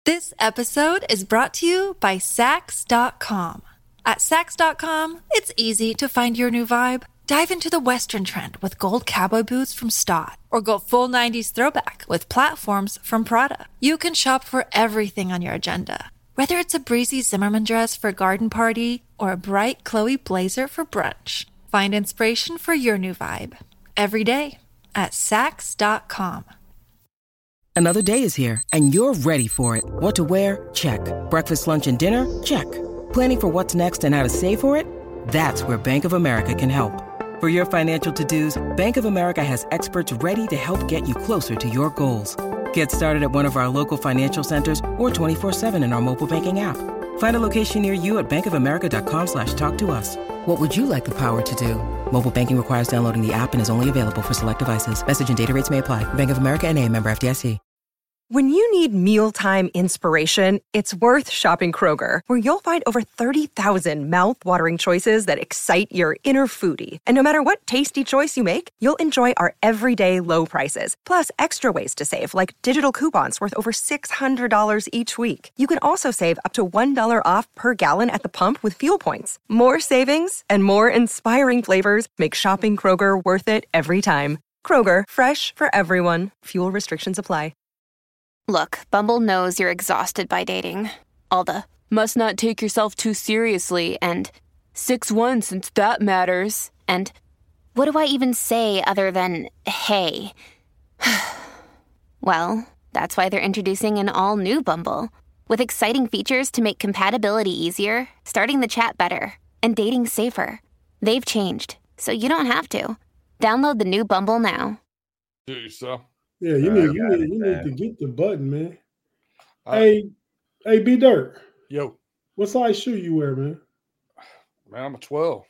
This episode is brought to you by Sax.com. At Sax.com, it's easy to find your new vibe. Dive into the Western trend with gold cowboy boots from Stott, or go full 90s throwback with platforms from Prada. You can shop for everything on your agenda, whether it's a breezy Zimmermann dress for a garden party or a bright Chloe blazer for brunch. Find inspiration for your new vibe every day at Sax.com. Another day is here, and you're ready for it. What to wear? Check. Breakfast, lunch, and dinner? Check. Planning for what's next and how to save for it? That's where Bank of America can help. For your financial to-dos, Bank of America has experts ready to help get you closer to your goals. Get started at one of our local financial centers or 24/7 in our mobile banking app. Find a location near you at bankofamerica.com/talktous. What would you like the power to do? Mobile banking requires downloading the app and is only available for select devices. Message and data rates may apply. Bank of America N.A., member FDIC. When you need mealtime inspiration, it's worth shopping Kroger, where you'll find over 30,000 mouth-watering choices that excite your inner foodie. And no matter what tasty choice you make, you'll enjoy our everyday low prices, plus extra ways to save, like digital coupons worth over $600 each week. You can also save up to $1 off per gallon at the pump with fuel points. More savings and more inspiring flavors make shopping Kroger worth it every time. Kroger, fresh for everyone. Fuel restrictions apply. Look, Bumble knows you're exhausted by dating. All the, must not take yourself too seriously, and 6'1" since that matters, and what do I even say other than, hey? Well, that's why they're introducing an all-new Bumble, with exciting features to make compatibility easier, starting the chat better, and dating safer. They've changed, so you don't have to. Download the new Bumble now. Do it yourself. Yeah, you need to get the button, man. Hey, B Dirt. Yo. What size shoe you wear, man? Man, I'm a 12.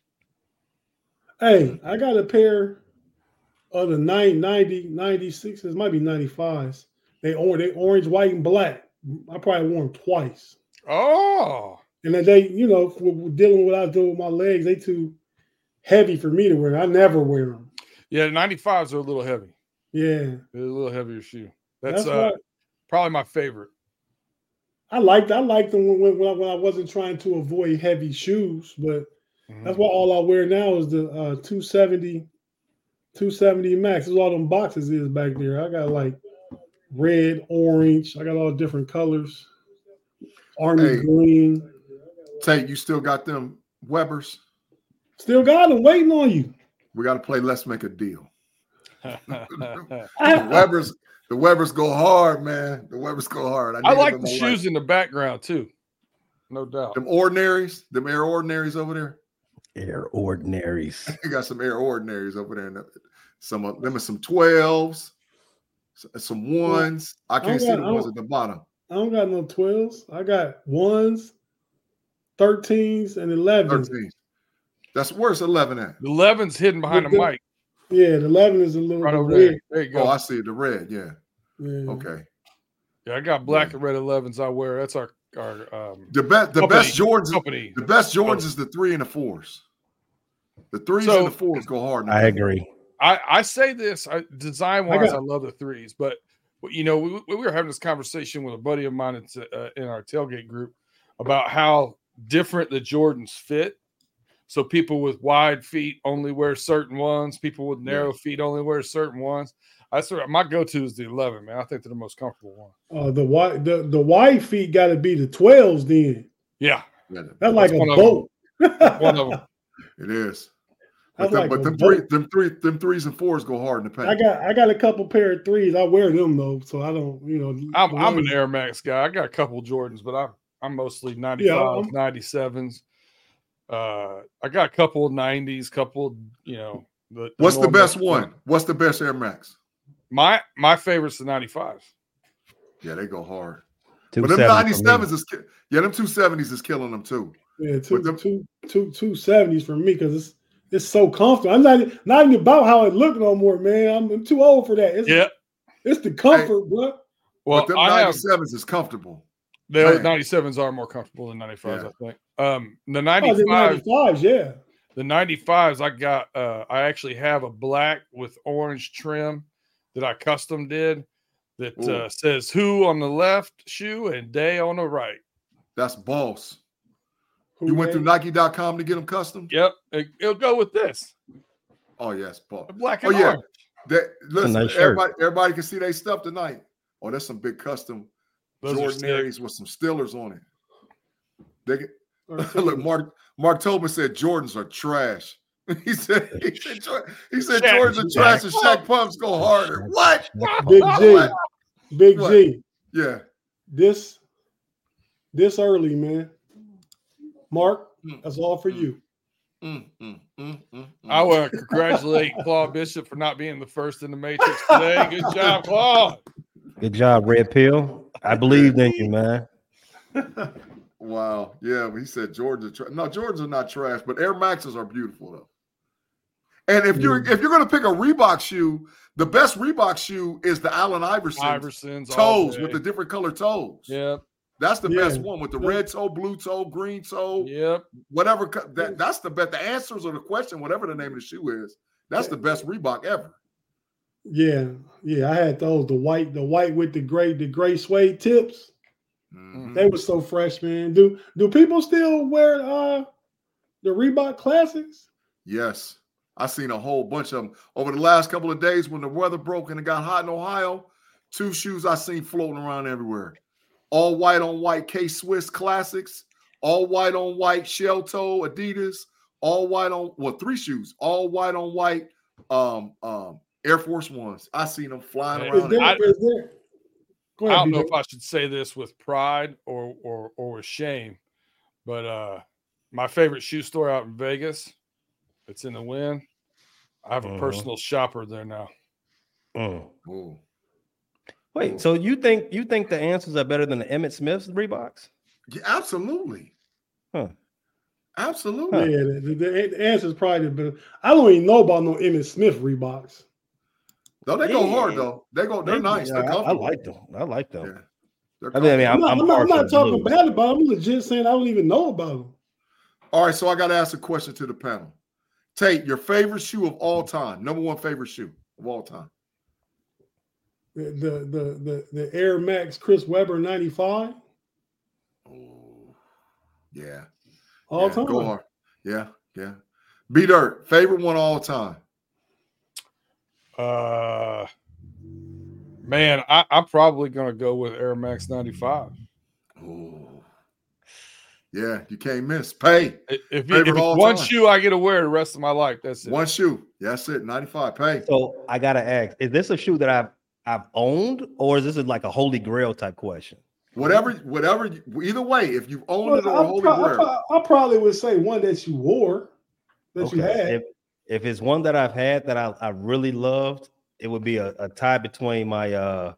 Hey, I got a pair of the 96s, might be 95s. They orange, white, and black. I probably wore them twice. Oh. And then they, dealing with what I do with my legs, they too heavy for me to wear. I never wear them. Yeah, the 95s are a little heavy. Yeah. They're a little heavier shoe. That's probably my favorite. I liked them when I wasn't trying to avoid heavy shoes, but that's why all I wear now is the 270 Max. That's all them boxes is back there. I got like red, orange. I got all different colors. Army green. Tate, you still got them Webbers? Still got them waiting on you. We got to play Let's Make a Deal. The Webbers go hard, man. The Webbers go hard. I like the shoes in the background too, no doubt. Them Ordinaries, them Air Ordinaries over there. Air Ordinaries. You got some Air Ordinaries over there. And some of them are some 12s, some 1s. I can't see the ones at the bottom. I don't got no 12s. I got 1s, 13s, and 11s. 13s. That's where's 11 at? The 11's hidden behind the mic. Yeah, the 11 is a little right over red. there. There you go. Oh, I see it. The red, yeah. Okay. Yeah, I got black and red 11s I wear. That's our the best Jordans company. The best Jordans is the 3 and the 4s. The 3s and the 4s go hard. I agree. I say this design wise, I love the 3s, but we were having this conversation with a buddy of mine in our tailgate group about how different the Jordans fit. So people with wide feet only wear certain ones. People with narrow feet only wear certain ones. My go-to is the 11, man. I think they're the most comfortable one. The wide feet got to be the 12s then. Yeah. That's like a boat. One of them. It is. But them 3s and 4s go hard in the paint. I got a couple pair of 3s. I wear them though, so I don't. I'm an Air Max guy. I got a couple Jordans, but I'm mostly 95s, 97s. I got a couple of 90s, couple, What's the best one? What's the best Air Max? My favorite's the 95s. Yeah, they go hard. But them 97s is them 270s is killing them too. Yeah, two 270s for me because it's so comfortable. I'm not even about how it look no more, man. I'm too old for that. It's the comfort, bro. Well, but them 97s is comfortable. The 97s are more comfortable than 95s, I think. The 95s, yeah. The 95s, I got. I actually have a black with orange trim that I custom did. that says "Who" on the left shoe and "Day" on the right. That's boss. You went through Nike.com to get them custom? Yep. It'll go with this. Oh, yes, boss. Black and orange. Listen, nice everybody can see their stuff tonight. Oh, that's some big custom Those Jordanaries with some Steelers on it. Look, Mark Tobin said Jordans are trash. He said Jordans are trash and Shaq pumps go harder. What? Big G. Yeah. This early, man. Mark, that's all for you. I want to congratulate Claude Bishop for not being the first in the Matrix today. Good job, Claude. Good job, Red Pill. I believed in you, man. Wow. Yeah, but he said Jordans are trash. No, Jordans are not trash, but Air Maxes are beautiful though. And if you're going to pick a Reebok shoe, the best Reebok shoe is the Allen Iverson's toes with the different color toes. Yep. That's the best one with the red toe, blue toe, green toe. Yep. Whatever. That's the best. The answers or the question, whatever the name of the shoe is, that's the best Reebok ever. Yeah. I had those. The white with the gray suede tips. Mm-hmm. They were so fresh, man. Do people still wear the Reebok Classics? Yes. I've seen a whole bunch of them over the last couple of days when the weather broke and it got hot in Ohio. 2 shoes I seen floating around everywhere. All white on white K-Swiss Classics, all white on white shell toe Adidas, all white on 3 shoes, all white on white Air Force Ones. I seen them flying around. I don't know if I should say this with pride or with shame, but my favorite shoe store out in Vegas, it's in the Wynn. I have a personal shopper there now. Ooh. Wait, so you think the answers are better than the Emmitt Smith's Reeboks? Yeah, absolutely. Huh. Absolutely. Yeah, the answer is probably better. I don't even know about no Emmitt Smith Reeboks. No, they go hard though. They're nice. Yeah, they're comfortable. I like them. Yeah. I'm not talking bad about them. I'm legit saying I don't even know about them. All right, so I got to ask a question to the panel. Tate, your favorite shoe of all time, number 1 favorite shoe of all time. The Air Max Chris Webber 95. Oh, yeah. All time. Go hard. Yeah. B-Dirt, favorite one all time. Man, I'm probably gonna go with Air Max 95. Oh, yeah, you can't miss. Pay. If one shoe I get to wear the rest of my life, that's it. One shoe. That's it. 95. Pay. So I gotta ask: is this a shoe that I've owned, or is this like a holy grail type question? Whatever. Either way, if you own it or a holy grail, I probably would say one that you wore, you had. If it's one that I've had that I really loved, it would be a tie between my the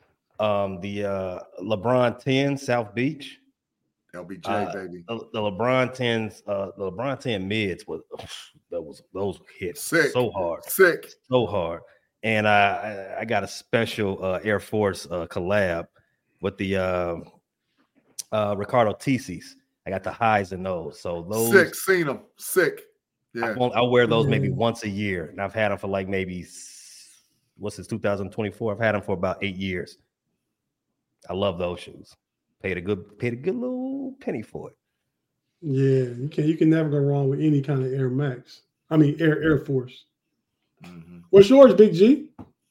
LeBron 10 South Beach. LBJ, baby. The LeBron 10s, the LeBron 10 mids those hit so hard. So hard. And I got a special Air Force collab with the Ricardo Tissis. I got the highs in those. So those seen them. Sick. Yeah. I wear those maybe once a year, and I've had them for like maybe since 2024. I've had them for about 8 years. I love those shoes. Paid a good little penny for it. Yeah, you can never go wrong with any kind of Air Max. I mean Air Force. Mm-hmm. What's yours, Big G?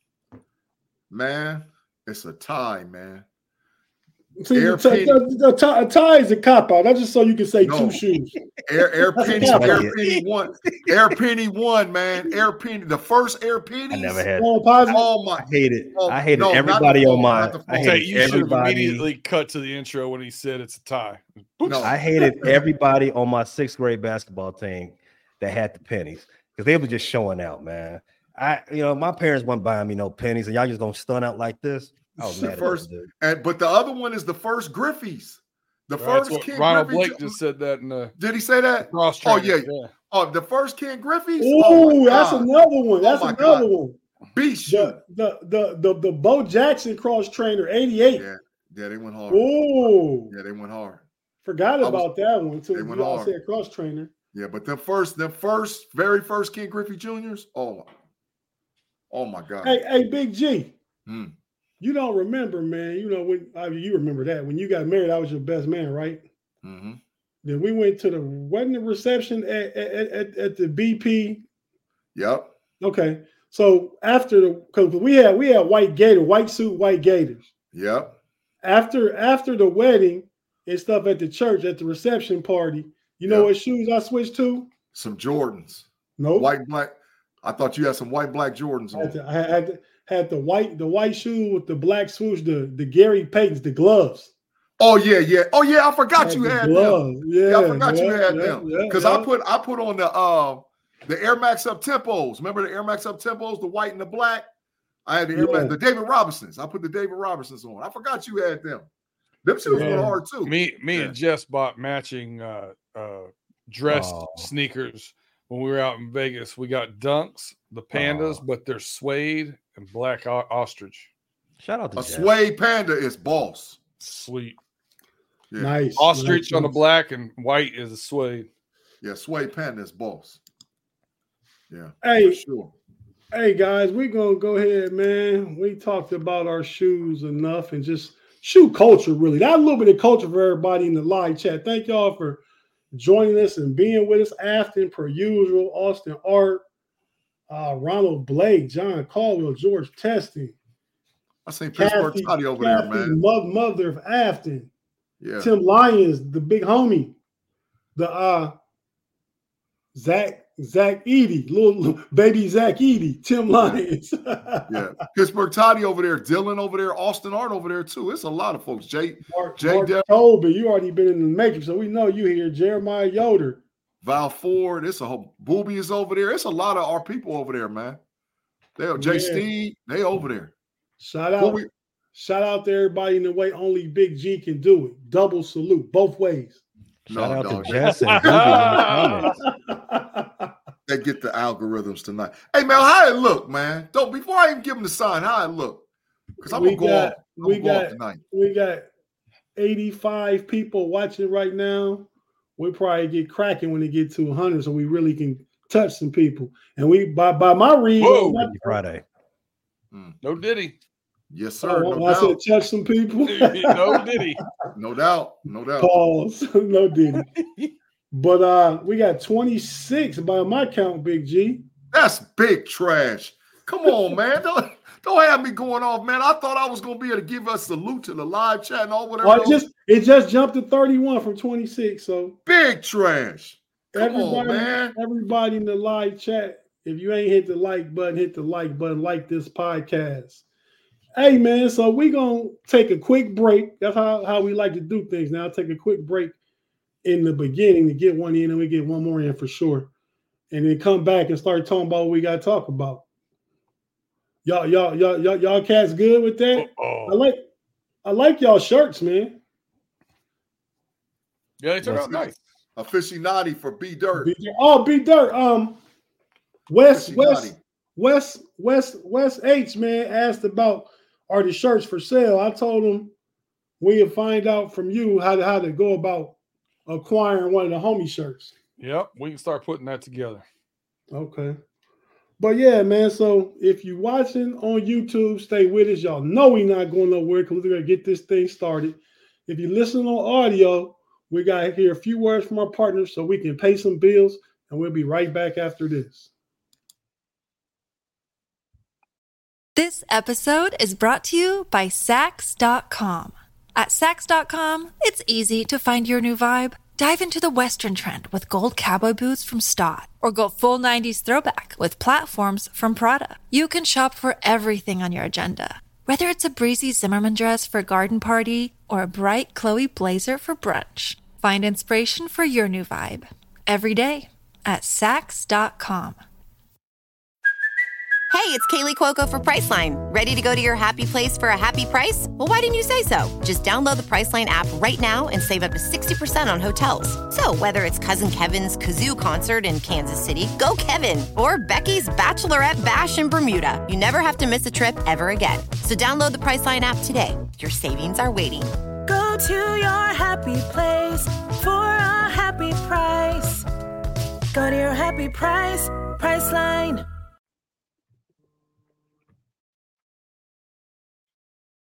Man, it's a tie, man. See, a tie is a cop out. That's just so you can say 2 shoes. Air Penny one. Air Penny one, man. Air Penny, the first Air Penny. I never had. I hate it. I hated everybody on my. You should have immediately cut to the intro when he said it's a tie. No. I hated everybody on my 6th grade basketball team that had the pennies because they were just showing out, man. My parents weren't buying me no pennies, and y'all just gonna stun out like this. Oh, man, but the other one is the first Griffies. The first Ken Ronald Griffey Blake just said that in the. Did he say that? Oh yeah. Oh, the first Ken Griffey's. Oh, that's another one. That's another one. Beast. The Bo Jackson cross trainer 88. Yeah, they went hard. Oh, yeah, they went hard. Forgot about that one too. They went hard. Said cross trainer. Yeah, but the very first Ken Griffey Juniors. Oh my God. Hey, Big G. You don't remember, man. You know, you remember that. When you got married, I was your best man, right? Mm-hmm. Then we went to the wedding reception at the BP. Yep. Okay. So after because we had white suit, white gators. Yep. After the wedding and stuff at the church, at the reception party, you know what shoes I switched to? Some Jordans. No. Nope. White, black. I thought you had some white, black Jordans on. I had the white shoe with the black swoosh, the Gary Payton's, the gloves. Oh yeah. Oh yeah, I forgot you had gloves. them. Yeah, I forgot you had them. Because I put on the Air Max Up Tempos. Remember the Air Max Up Tempos, the white and the black? I had the Air Max, the David Robinsons. I put the David Robinsons on. I forgot you had them. Them shoes were hard too. Me and Jess bought matching dressed sneakers when we were out in Vegas. We got Dunks, the Pandas, but they're suede and black ostrich. Shout out to a Jess. Suede Panda is boss. Sweet. Yeah. Nice. Ostrich on the black and white is a suede. Yeah, suede Panda is boss. Yeah. Hey, sure. Hey guys, we're gonna go ahead, man. We talked about our shoes enough and just shoe culture, really. That little bit of culture for everybody in the live chat. Thank y'all for joining us and being with us. Afton, per usual, Austin Art, Ronald Blake, John Caldwell, George Testing. I seen Pittsburgh Toddy over there, man. Mother of Afton. Yeah. Tim Lyons, the big homie. The Zach Edey, little baby Zach Edey, Tim Lyons. Yeah. Pittsburgh Toddy over there, Dylan over there, Austin Art over there too. It's a lot of folks. Mark Colby, you already been in the matrix, so we know you here. Jeremiah Yoder. Val Ford, it's a whole Booby is over there. It's a lot of our people over there, man. Jay Steve, they over there. Shout out to everybody in the way only Big G can do it. Double salute both ways. Shout out to Jess and Booby. They get the algorithms tonight. Hey man, how it look, man? Before I even give them the sign, how it look? Because I'm gonna go off tonight. We got 85 people watching right now. We'll probably get cracking when they get to 100, so we really can touch some people. And we by my read, Friday. No Diddy. Yes, sir. I said touch some people. No Diddy. No doubt. Pause. No Diddy. But we got 26 by my count, Big G. That's big trash. Come on, man. Don't have me going off, man. I thought I was gonna be able to give us a salute to the live chat and all whatever. It just jumped to 31 from 26. So big trash. Come on, man. Everybody in the live chat, if you ain't hit the like button, hit the like button, like this podcast. Hey man, so we're gonna take a quick break. That's how we like to do things now. Take a quick break in the beginning to get one in, and we get one more in for sure, and then come back and start talking about what we got to talk about. Y'all cats good with that? I like y'all shirts, man. Yeah, they turned out nice. Aficionado for B Dirt. B Dirt. West H, man, asked about are the shirts for sale. I told him we'll find out from you how to go about acquiring one of the homie shirts. Yep, we can start putting that together. Okay. But yeah, man, so if you're watching on YouTube, stay with us. Y'all know we're not going nowhere because we're going to get this thing started. If you listen on audio, we got to hear a few words from our partners so we can pay some bills, and we'll be right back after this. This episode is brought to you by Saks.com. At Saks.com, it's easy to find your new vibe. Dive into the Western trend with gold cowboy boots from Stott, or go full 90s throwback with platforms from Prada. You can shop for everything on your agenda, whether it's a breezy Zimmermann dress for a garden party or a bright Chloe blazer for brunch. Find inspiration for your new vibe every day at Saks.com. Hey, it's Kaylee Cuoco for Priceline. Ready to go to your happy place for a happy price? Well, why didn't you say so? Just download the Priceline app right now and save up to 60% on hotels. So whether it's Cousin Kevin's Kazoo Concert in Kansas City, go Kevin, or Becky's Bachelorette Bash in Bermuda, you never have to miss a trip ever again. So download the Priceline app today. Your savings are waiting. Go to your happy place for a happy price. Go to your happy price, Priceline.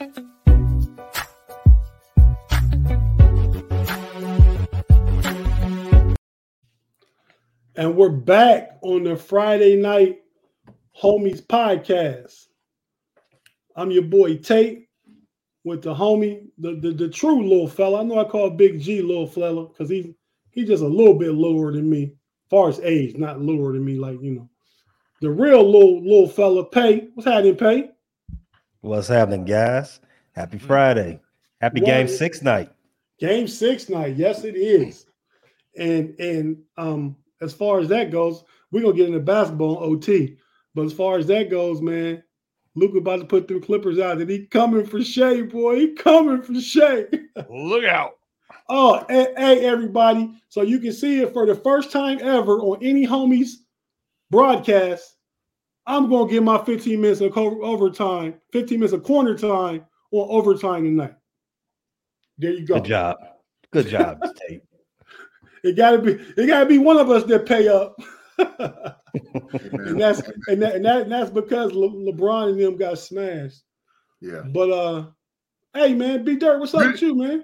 And we're back on the Friday Night Homies podcast. I'm your boy Tate with the homie, the true little fella. I know I call Big G little fella because he's just a little bit lower than me, as far as age, not lower than me, like, you know. The real little fella, Pay. What's happening, Pay? What's happening, guys? Happy Friday. Happy Game 6 night. Game 6 night. Yes, it is. And as far as that goes, we're going to get into basketball on OT. But as far as that goes, man, Luka about to put them Clippers out. And he coming for Shea, boy. He coming for Shea. Look out. Oh, hey, everybody. So you can see it for the first time ever on any homies broadcast. I'm going to give my 15 minutes of overtime, 15 minutes of corner time on overtime tonight. There you go. Good job, Tate. It gotta be one of us that pay up. and that's because LeBron and them got smashed. Yeah. But hey man, B Dirt, what's up with you, man?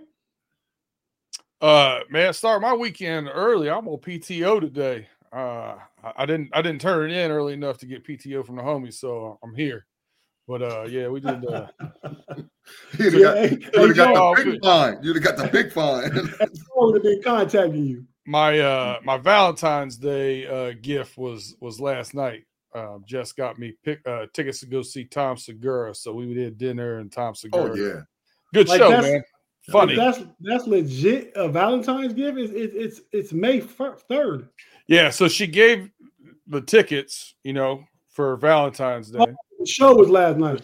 Man, start my weekend early. I'm on PTO today. I didn't turn it in early enough to get PTO from the homies, so I'm here. But yeah, we did. You'd have got the big fine. You'd have got the big fine. I would have been contacting you. My Valentine's Day gift was last night. Jess got me tickets to go see Tom Segura, so we did dinner and Tom Segura. Oh yeah, good show, man. Funny. That's legit. A Valentine's gift. It's May 3rd. Yeah, so she gave the tickets, for Valentine's Day. The show was last night.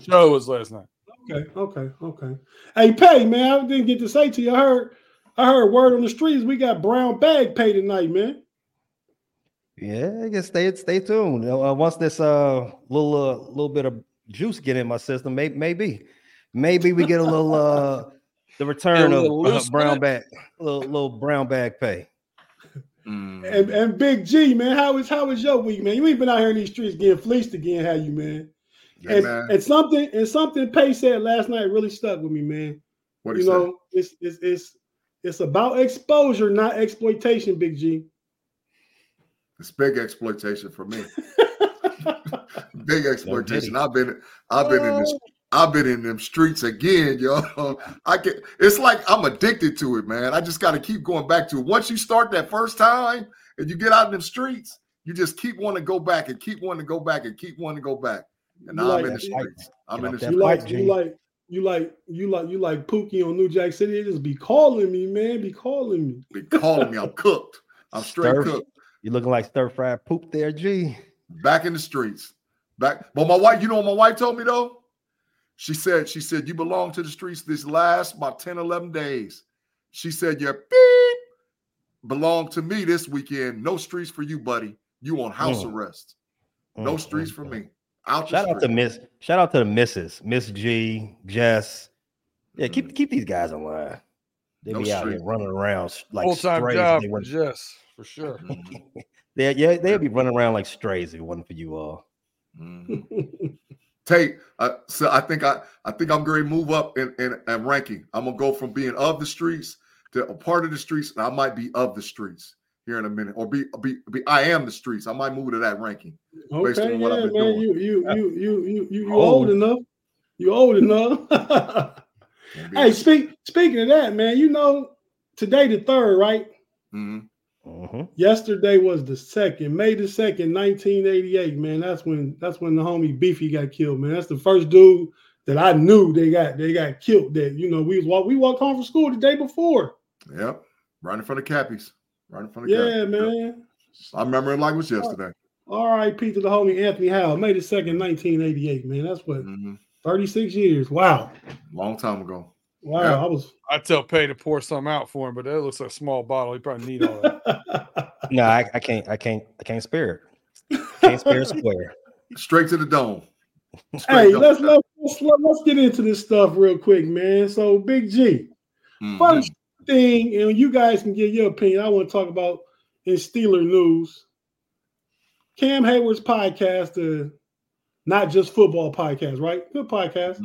Okay. Hey, Pay, man, I didn't get to say to you. I heard word on the streets. We got Brown Bag Pay tonight, man. Yeah, I guess stay tuned. Once this little bit of juice get in my system, maybe we get a little the return of Brown Bag, little Brown Bag Pay. And Big G, man, how is your week, man? You ain't been out here in these streets getting fleeced again, have you, man? Yeah, man. And something Pay said last night really stuck with me, man. What you know, it's about exposure, not exploitation, Big G. It's big exploitation for me. Big exploitation. I've been in them streets again, yo. It's like I'm addicted to it, man. I just got to keep going back to it. Once you start that first time and you get out in them streets, you just keep wanting to go back and keep wanting to go back and keep wanting to go back. And now I'm in the streets. I'm in the streets. You like Pookie on New Jack City. They just be calling me, man. Be calling me. I'm cooked. I'm straight cooked. You looking like stir-fried poop there, G. Back in the streets. But my wife, you know what my wife told me though? She said, you belong to the streets this last about 10, 11 days. She said, you belong to me this weekend. No streets for you, buddy. You on house arrest. No streets for me. Shout out to the missus, Miss G, Jess. Yeah, keep these guys in line. They be out here running around like full-time strays. Job for Jess, for sure. they'll be running around like strays if it wasn't for you all. Tate, so I think I'm going to move up in ranking. I'm gonna go from being of the streets to a part of the streets, and I might be of the streets here in a minute, or be I am the streets. I might move to that ranking. Based on what I've been doing. You old enough. You old enough. Hey, speaking of that, man, today the 3rd, right? Mm-hmm. Yesterday was the 2nd, May the 2nd, 1988. Man, that's when the homie Beefy got killed. Man, that's the first dude that I knew they got killed. That we walked home from school the day before. Yep, right in front of Cappies. Yeah, man. I remember it like it was yesterday. R.I.P. to the homie Anthony Howell, May the 2nd, 1988. Man, that's what 36 years. Wow, long time ago. Wow, yeah. I tell Pay to pour some out for him, but that looks like a small bottle. He probably need all that. No, I can't spare it. Can't spare a square. Straight to the dome. Let's get into this stuff real quick, man. So, Big G, first thing, and you guys can give your opinion. I want to talk about in Steeler news. Cam Hayward's podcast, not just football podcast, right? Good podcast.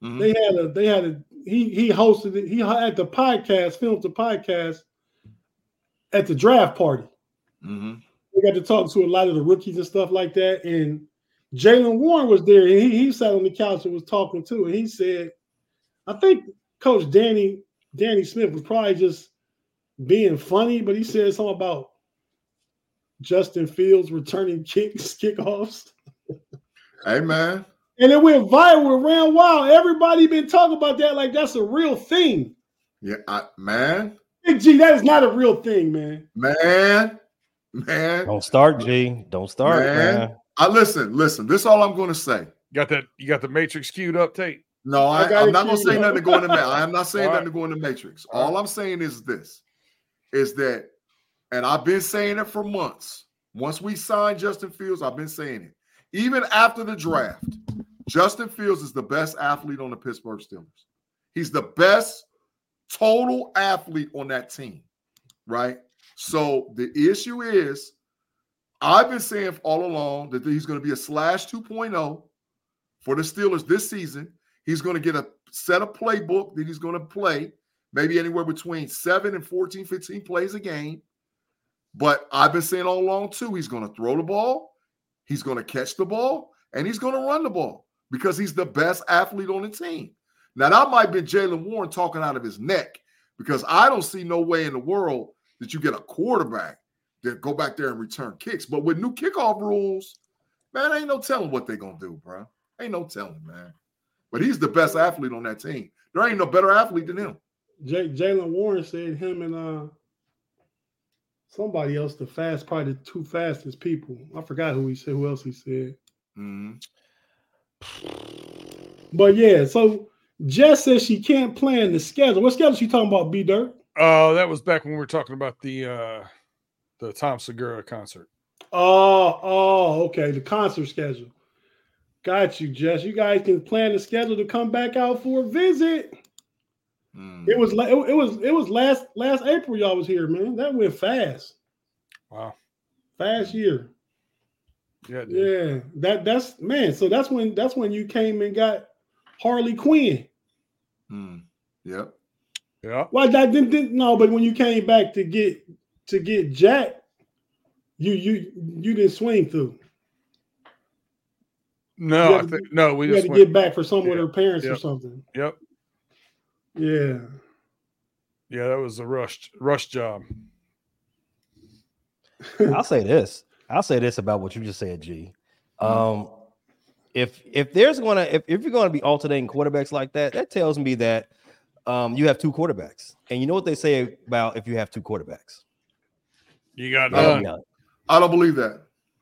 Mm-hmm. He hosted it. He had the podcast, filmed the podcast at the draft party. Mm-hmm. We got to talk to a lot of the rookies and stuff like that. And Jaylen Warren was there, and he sat on the couch and was talking too. And he said, I think Coach Danny Smith was probably just being funny, but he said something about Justin Fields returning kickoffs. Hey, man. And it went viral, ran wild. Everybody been talking about that like that's a real thing. Yeah, man. Big G, that is not a real thing, man. Man. Don't start, G. Don't start, man. Listen. This is all I'm going to say. You got the Matrix queued up, Tate? No, I'm not going to say nothing to go in the Matrix. I am not saying nothing to go in the Matrix. All I'm saying is this, is that, and I've been saying it for months. Once we signed Justin Fields, I've been saying it. Even after the draft, Justin Fields is the best athlete on the Pittsburgh Steelers. He's the best total athlete on that team, right? So the issue is, I've been saying all along that he's going to be a slash 2.0 for the Steelers this season. He's going to get a set of playbook that he's going to play, maybe anywhere between 7 and 14, 15 plays a game. But I've been saying all along, too, he's going to throw the ball, he's going to catch the ball, and he's going to run the ball because he's the best athlete on the team. Now, that might be Jaylen Warren talking out of his neck because I don't see no way in the world that you get a quarterback that go back there and return kicks. But with new kickoff rules, man, ain't no telling what they're going to do, bro. Ain't no telling, man. But he's the best athlete on that team. There ain't no better athlete than him. Jaylen Warren said him and somebody else, probably the two fastest people. I forgot who else he said. Mm-hmm. But yeah, so Jess says she can't plan the schedule. What schedule she talking about, B-Dirt? That was back when we were talking about the Tom Segura concert. Oh, okay. The concert schedule. Got you, Jess. You guys can plan the schedule to come back out for a visit. It was last April y'all was here, man. That went fast. Wow. Fast year. Yeah, dude. Yeah. That's man. So that's when you came and got Harley Quinn. Yep. Yeah. Well, that didn't no, but when you came back to get Jack, you didn't swing through. No, we had to get back for some with her parents or something. Yep. Yeah. Yeah, that was a rush job. I'll say this about what you just said, G. If you're gonna be alternating quarterbacks like that, that tells me that you have two quarterbacks. And you know what they say about if you have two quarterbacks? You got none. I don't believe that.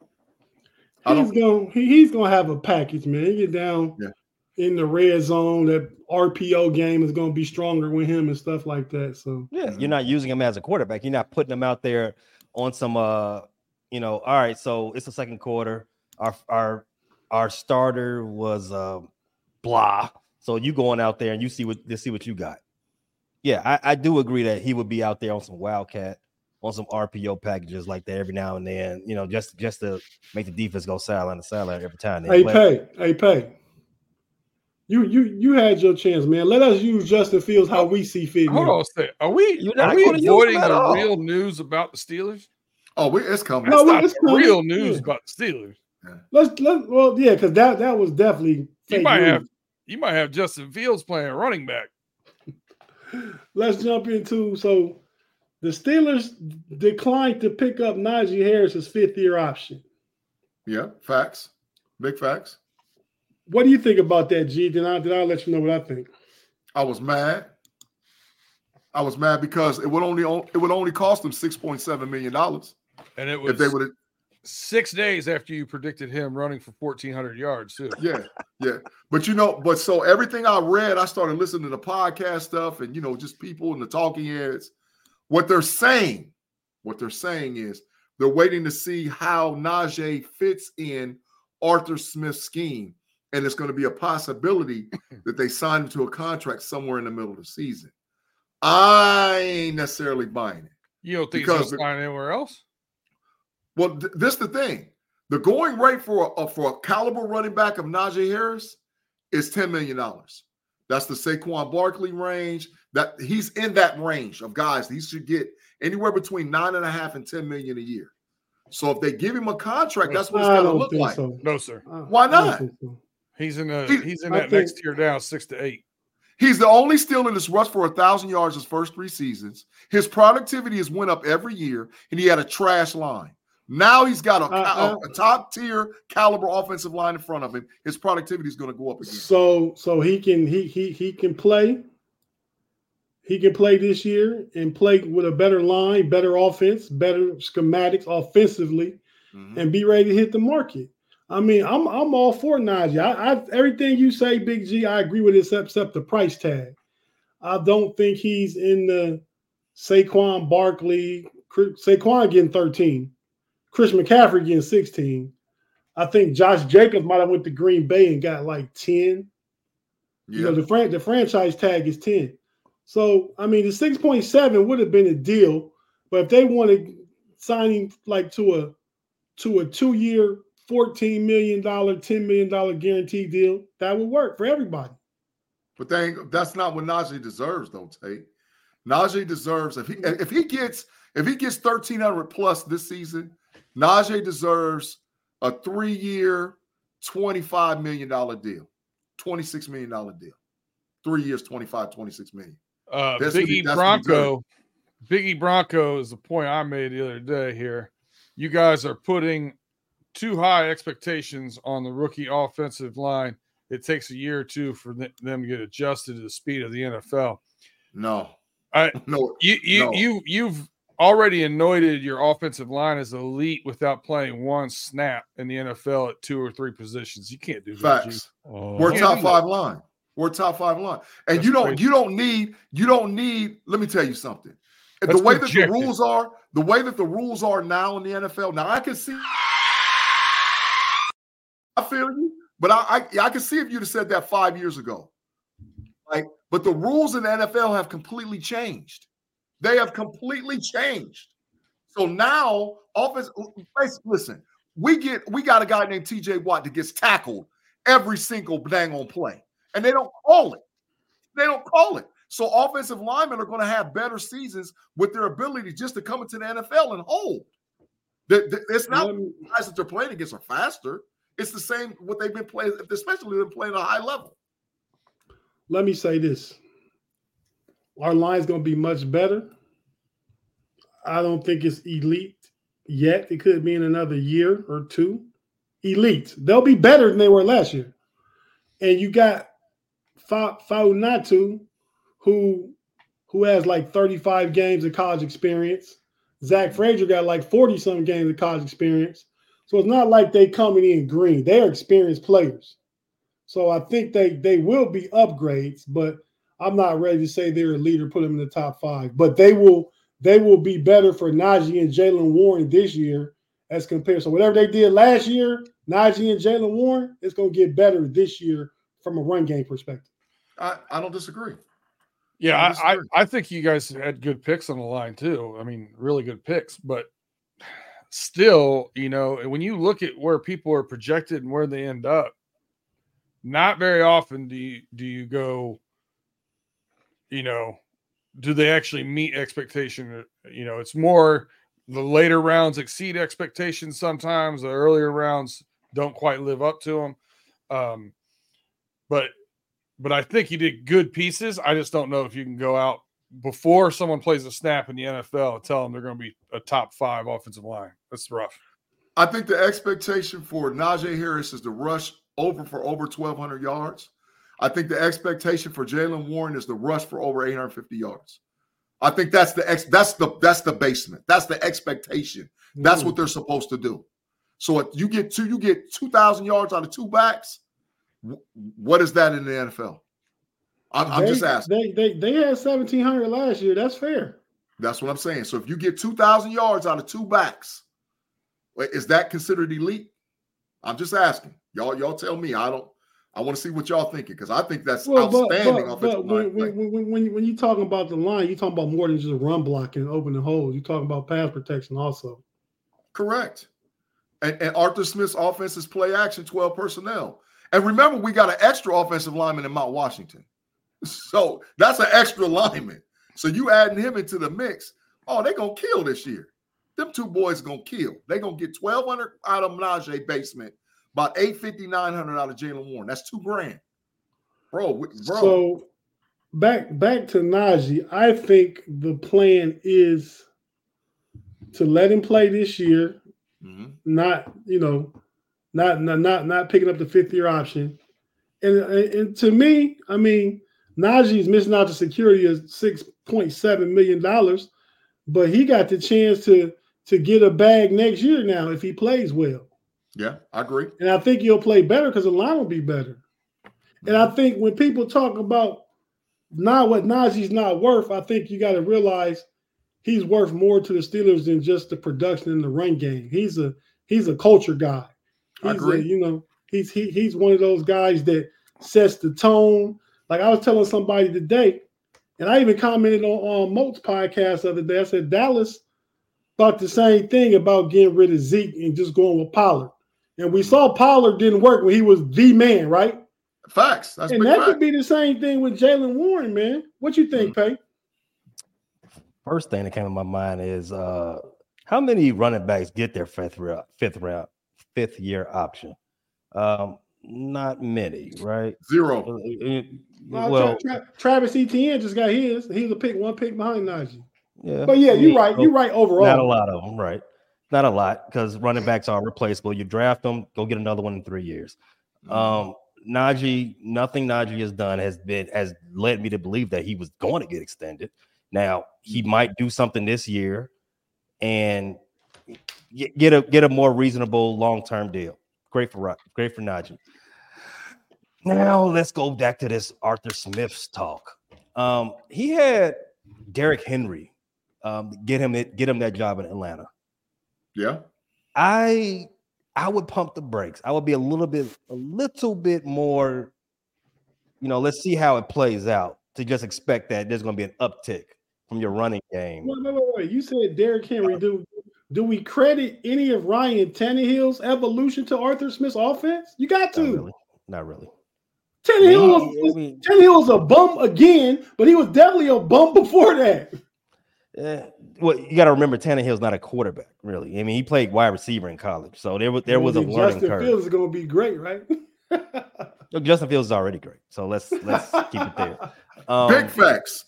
He's gonna have a package, man. He get down in the red zone. That RPO game is gonna be stronger with him and stuff like that. So you're not using him as a quarterback. You're not putting him out there on some all right, so it's the second quarter. Our starter was blah. So you going out there and you see what you got. Yeah, I do agree that he would be out there on some Wildcat, on some RPO packages like that every now and then, just to make the defense go silent every time. Hey, Pay. You had your chance, man. Let us use Justin Fields how we see fit. Hold on a second. Are we avoiding the real news about the Steelers? Oh, it's coming. No, it's real news about the Steelers. Yeah. Because that was definitely you might have Justin Fields playing running back. Let's jump into the Steelers declined to pick up Najee Harris's fifth-year option. Yeah, facts. Big facts. What do you think about that, G? Did I let you know what I think? I was mad. Because it would only cost them $6.7 million. And it was if they would have 6 days after you predicted him running for 1,400 yards too. Yeah. But so everything I read, I started listening to the podcast stuff and just people and the talking heads. What they're saying is they're waiting to see how Najee fits in Arthur Smith's scheme. And it's going to be a possibility that they sign him to a contract somewhere in the middle of the season. I ain't necessarily buying it. You don't think he's sign anywhere else? Well, this is the thing. The going rate for a caliber running back of Najee Harris is $10 million. That's the Saquon Barkley range. That he's in that range of guys. He should get anywhere between $9.5 and $10 million a year. So if they give him a contract, that's what it's going to look like. So. No, sir. Why not? He's in that next tier down, 6 to 8. He's the only still in this rush for 1,000 yards his first 3 seasons. His productivity has went up every year, and he had a trash line. Now he's got a top-tier caliber offensive line in front of him. His productivity is going to go up again. So he can play. He can play this year and play with a better line, better offense, better schematics offensively, and be ready to hit the market. I mean, I'm all for Najee. Everything you say, Big G, I agree with it except the price tag. I don't think he's in the Saquon Barkley. Saquon getting 13. Chris McCaffrey getting 16. I think Josh Jacobs might have went to Green Bay and got like 10. Yeah. You know, the franchise tag is 10. So, I mean, the 6.7 would have been a deal, but if they want to sign him like to a 2-year, $14 million, $10 million guaranteed deal, that would work for everybody. But that's not what Najee deserves, though, Tate. Najee deserves if he gets 1,300 plus this season, Najee deserves a 3-year, $25 million deal, $26 million deal. 3 years, $26 million. Biggie Bronco is the point I made the other day here. You guys are putting too high expectations on the rookie offensive line. It takes a year or two for them to get adjusted to the speed of the NFL. You've already anointed your offensive line as elite without playing one snap in the NFL at 2 or 3 positions. You can't do that. Facts. We're top 5 line. We're top 5 line. And that's you don't need, let me tell you something. The way that the rules are now in the NFL, now I can see, I feel you, but I can see if you'd have said that 5 years ago. But the rules in the NFL have completely changed. They have completely changed. So now, listen, we got a guy named TJ Watt that gets tackled every single dang on play. And they don't call it. So offensive linemen are going to have better seasons with their ability just to come into the NFL and hold. It's not the guys that they're playing against are faster. It's the same what they've been playing, especially they've been playing at a high level. Let me say this. Our line's going to be much better. I don't think it's elite yet. It could be in another year or 2. Elite. They'll be better than they were last year. And you got Faunatu, who has like 35 games of college experience. Zach Frazier got like 40-some games of college experience. So it's not like they coming in green. They're experienced players. So I think they will be upgrades, but I'm not ready to say they're a leader, put them in the top 5. But they will be better for Najee and Jaylen Warren this year as compared. So whatever they did last year, Najee and Jaylen Warren, it's going to get better this year from a run game perspective. I don't disagree. Yeah, I think you guys had good picks on the line too. I mean, really good picks, but still, when you look at where people are projected and where they end up, not very often do you go, do they actually meet expectation? It's more the later rounds exceed expectations sometimes. The earlier rounds don't quite live up to them. But I think he did good pieces. I just don't know if you can go out before someone plays a snap in the NFL and tell them they're going to be a top 5 offensive line. That's rough. I think the expectation for Najee Harris is to rush for over 1,200 yards. I think the expectation for Jaylen Warren is to rush for over 850 yards. I think that's the basement. That's the expectation. That's what they're supposed to do. So if you get 2,000 yards out of 2 backs. What is that in the NFL? I'm just asking. They had 1,700 last year. That's fair. That's what I'm saying. So if you get 2,000 yards out of 2 backs, is that considered elite? I'm just asking. Y'all tell me. I want to see what y'all thinking because I think that's outstanding offensive line. When you're talking about the line, you're talking about more than just run blocking and opening holes. You're talking about pass protection also. Correct. And Arthur Smith's offense is play action, 12 personnel. And remember, we got an extra offensive lineman in Mount Washington. So that's an extra lineman. So you adding him into the mix. Oh, they're going to kill this year. Them two boys going to kill. They're going to get $1,200 out of Najee Basement, about $850, $900 out of Jaylen Warren. That's $2,000. Bro. So back to Najee, I think the plan is to let him play this year, not picking up the fifth-year option. And to me, I mean, Najee's missing out the security of $6.7 million, but he got the chance to get a bag next year now if he plays well. Yeah, I agree. And I think he'll play better because the line will be better. And I think when people talk about what Najee's not worth, I think you got to realize he's worth more to the Steelers than just the production in the run game. He's a culture guy. I agree. He's one of those guys that sets the tone. Like I was telling somebody today, and I even commented on Moat's podcast the other day. I said Dallas thought the same thing about getting rid of Zeke and just going with Pollard. And we saw Pollard didn't work when he was the man, right? Facts. And that could be the same thing with Jaylen Warren, man. What you think, Pay? First thing that came to my mind is how many running backs get their fifth year option? Not many, right? 0. Well, Travis Etienne just got his. He's one pick behind Najee. Yeah, but yeah, you're right. You're right overall. Not a lot of them, right? Not a lot because running backs are replaceable. You draft them, go get another one in 3 years. Najee, nothing Najee has done has led me to believe that he was going to get extended. Now he might do something this year and get a more reasonable long-term deal. Great for Najee. Now let's go back to this Arthur Smith's talk. He had Derrick Henry get him that job in Atlanta. Yeah, I would pump the brakes. I would be a little bit more. Let's see how it plays out. To just expect that there's going to be an uptick from your running game. Wait. You said Derrick Henry. Do we credit any of Ryan Tannehill's evolution to Arthur Smith's offense? You got to. Not really. Tannehill was a bum again, but he was definitely a bum before that. Well, you got to remember Tannehill's not a quarterback, really. I mean, he played wide receiver in college, so there was a learning curve. Justin Fields is going to be great, right? Look, Justin Fields is already great, so let's keep it there. Big facts.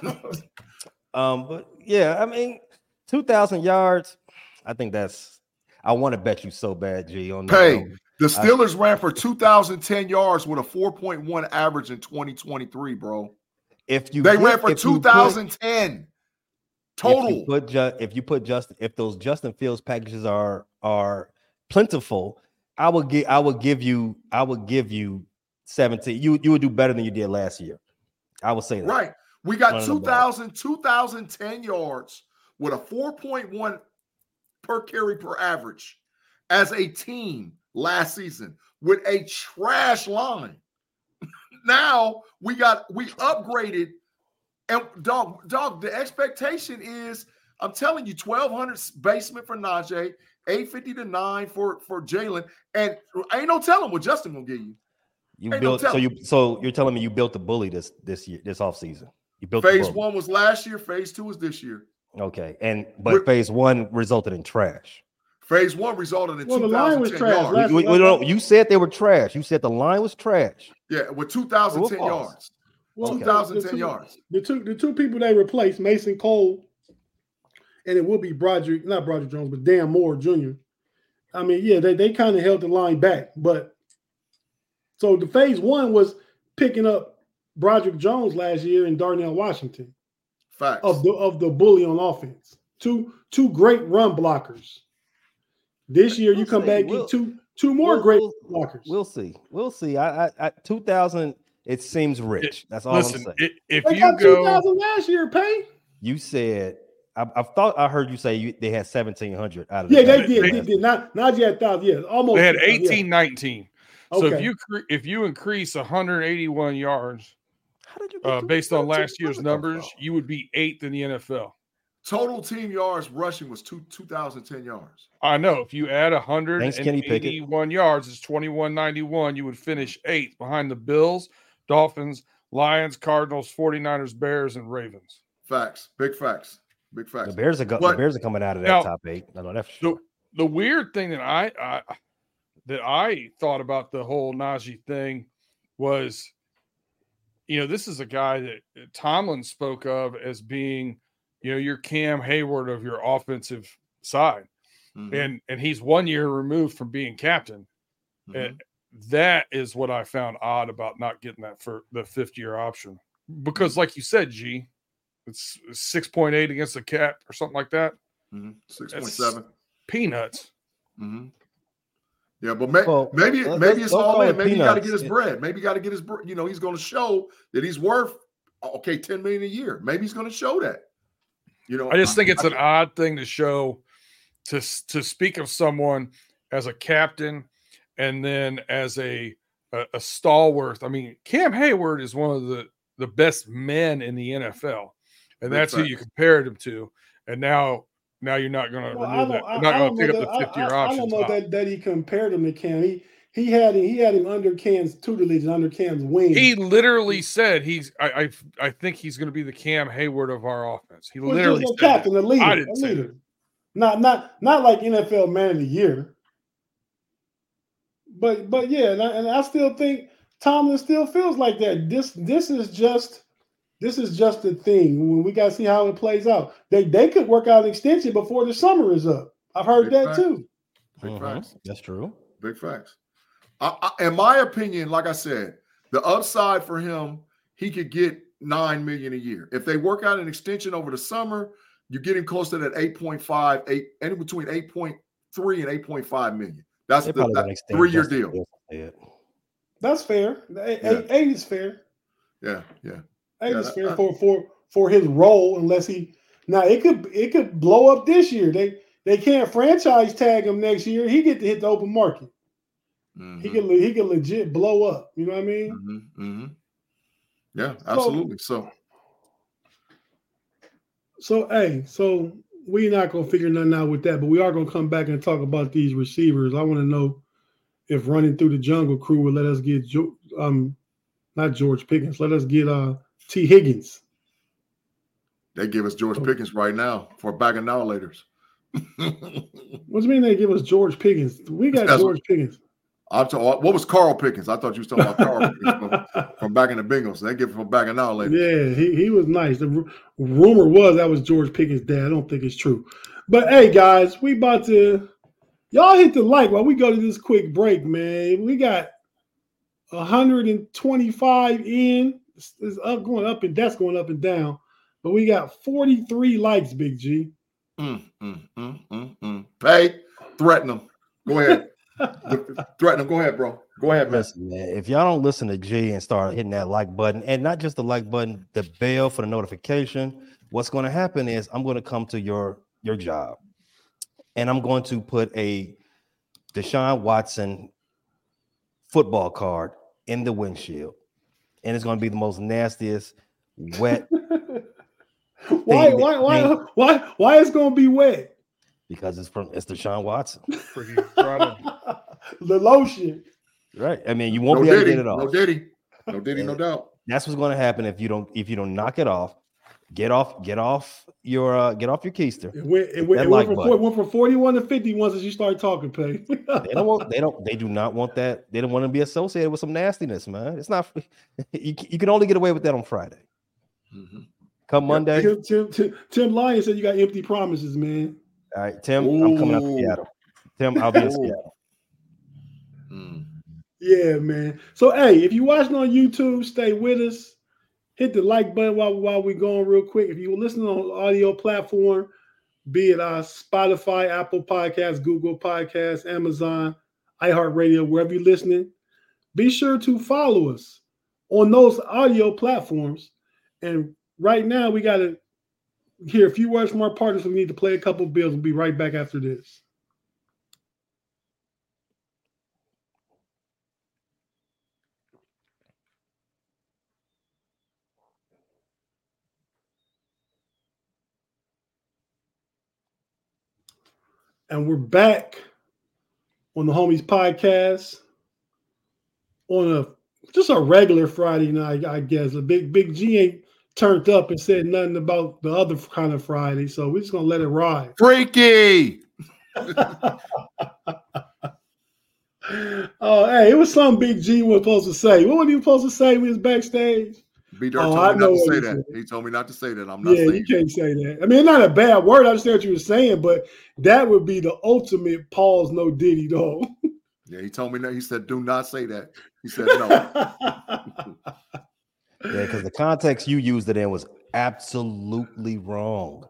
But yeah, I mean, 2,000 yards. I think I want to bet you so bad, G. On that. Hey, the Steelers ran for 2,010 yards with a 4.1 average in 2023, bro. They ran for 2,010 total. If those Justin Fields packages are plentiful, I would give you 17. You would do better than you did last year. I would say that. Right. We got 2,010 yards with a 4.1 per carry per average as a team last season with a trash line. Now we upgraded, and dog, the expectation is, I'm telling you, 1,200 basement for Najee, 850 to 9 for Jaylen, and ain't no telling what Justin gonna give you. So you're telling me you built the bully this year, this offseason. You built phase 1 was last year, phase 2 was this year. Okay, but phase 1 resulted in trash. Phase 1 resulted in 2,010 the line was trash. yards. You said they were trash. You said the line was trash. Yeah, with 2,010 yards. 2,010 yards. The two people they replaced, Mason Cole, and it will be not Broderick Jones, but Dan Moore Jr. I mean, yeah, they kind of held the line back, but so the phase 1 was picking up Broderick Jones last year and Darnell Washington. Facts. Of the bully on offense. Two great run blockers. This year you come back and get two more great blockers. We'll see. I 2,000. It seems rich. That's all I'm saying. If they you got go 2,000 last year, Pay. You said I thought I heard you say they had 1,700 out of. Yeah, they did. Not yet 1,000. Yeah, almost. They had 1819. So okay. if you increase 181 yards, based on last year's numbers, you would be 8th in the NFL. Total team yards rushing was 2,010 yards. I know. If you add 181 yards, it's 2,191. You would finish 8th behind the Bills, Dolphins, Lions, Cardinals, 49ers, Bears, and Ravens. Facts. Big facts. Big facts. The Bears are coming out of that top 8. I know that's for sure. The weird thing that I thought about the whole Najee thing was, this is a guy that Tomlin spoke of as being, your Cam Hayward of your offensive side. Mm-hmm. And he's 1 year removed from being captain. Mm-hmm. And that is what I found odd about not getting that for the 5th-year option. Because like you said, G, it's 6.8 against the cap or something like that. 6.7. Peanuts. Mm-hmm. Yeah, but maybe it's all in. Maybe he got to get his bread. Maybe he got to get his bread. He's going to show that he's worth $10 million a year. Maybe he's going to show that. I just think it's an odd thing to show to speak of someone as a captain and then as a stalwart. I mean, Cam Hayward is one of the best men in the NFL, and that's who you compared him to. And now you're not going to remove that. You're not going to pick up the 5th-year option. I don't know that he compared him to Cam. He had him under Cam's tutelage and under Cam's wing. He literally said I think he's going to be the Cam Hayward of our offense. He literally said captain, a leader. I didn't say that. Not like NFL Man of the Year. But yeah, and I still think Tomlin still feels like that. This is just the thing. When we got to see how it plays out. They could work out an extension before the summer is up. I've heard Big that facts. too. Big facts. That's true. Big facts. In my opinion, like I said, the upside for him, he could get $9 million a year. If they work out an extension over the summer, you get him close to that 8.5, any between 8.3 and 8.5 million. That's the 3-year deal. That's fair. 8 is fair. Yeah. 8 is fair for his role, unless he now it could blow up this year. They can't franchise tag him next year. He get to hit the open market. Mm-hmm. He can legit blow up. You know what I mean? Mm-hmm. Mm-hmm. Yeah, absolutely. So we're not gonna figure nothing out with that, but we are gonna come back and talk about these receivers. I want to know if Running Through the Jungle crew will let us get not George Pickens. Let us get T. Higgins. They give us George Pickens right now for back and now laters. What do you mean they give us George Pickens? We got George Pickens. What was Carl Pickens? I thought you was talking about Carl Pickens from back in the Bengals. They give him from back and now later. Yeah, he was nice. The rumor was that was George Pickens' dad. I don't think it's true. But hey, guys, we about to y'all hit the like while we go to this quick break, man. We got 125 in. It's going up and that's going up and down. But we got 43 likes, Big G. Hey, threaten them. Go ahead. Threaten them. Go ahead, bro. Go ahead, man. Listen, man. If y'all don't listen to G and start hitting that like button, and not just the like button, the bell for the notification, what's going to happen is I'm going to come to your job, and I'm going to put a Deshaun Watson football card in the windshield, and it's going to be the most nastiest, wet. Why it's going to be wet? Because it's Deshaun Watson. The lotion. Right. I mean, you won't be able to get it off. No Diddy, no doubt. That's what's going to happen if you don't knock it off. Get off your keister. It went from 41 to 50 once as you start talking, Pay. They do not want that. They don't want to be associated with some nastiness, man. It's not. You can only get away with that on Friday. Mm-hmm. Come Monday. Tim Lyon said you got empty promises, man. All right, Tim, I'm coming up to Seattle. Tim, I'll be in Seattle. Yeah, man. So, hey, if you're watching on YouTube, stay with us. Hit the like button while we're going real quick. If you're listening on audio platform, be it Spotify, Apple Podcasts, Google Podcasts, Amazon, iHeartRadio, wherever you're listening, be sure to follow us on those audio platforms. And right now, we got to hear a few words from our partners. We need to play a couple of bills. We'll be right back after this. And we're back on the Homies Podcast on a just a regular Friday night, I guess. A Big G ain't turned up and said nothing about the other kind of Friday, so we're just gonna let it ride. Freaky. Oh, hey, it was something Big G was supposed to say. What was he supposed to say when he was backstage? B-Dirt told me not to say that. He told me not to say that. I'm not saying you can't say that. I mean, it's not a bad word. I understand what you were saying, but that would be the ultimate pause no Diddy, though. Yeah, he told me that. He said, do not say that. He said no. Yeah, because the context you used it in was absolutely wrong.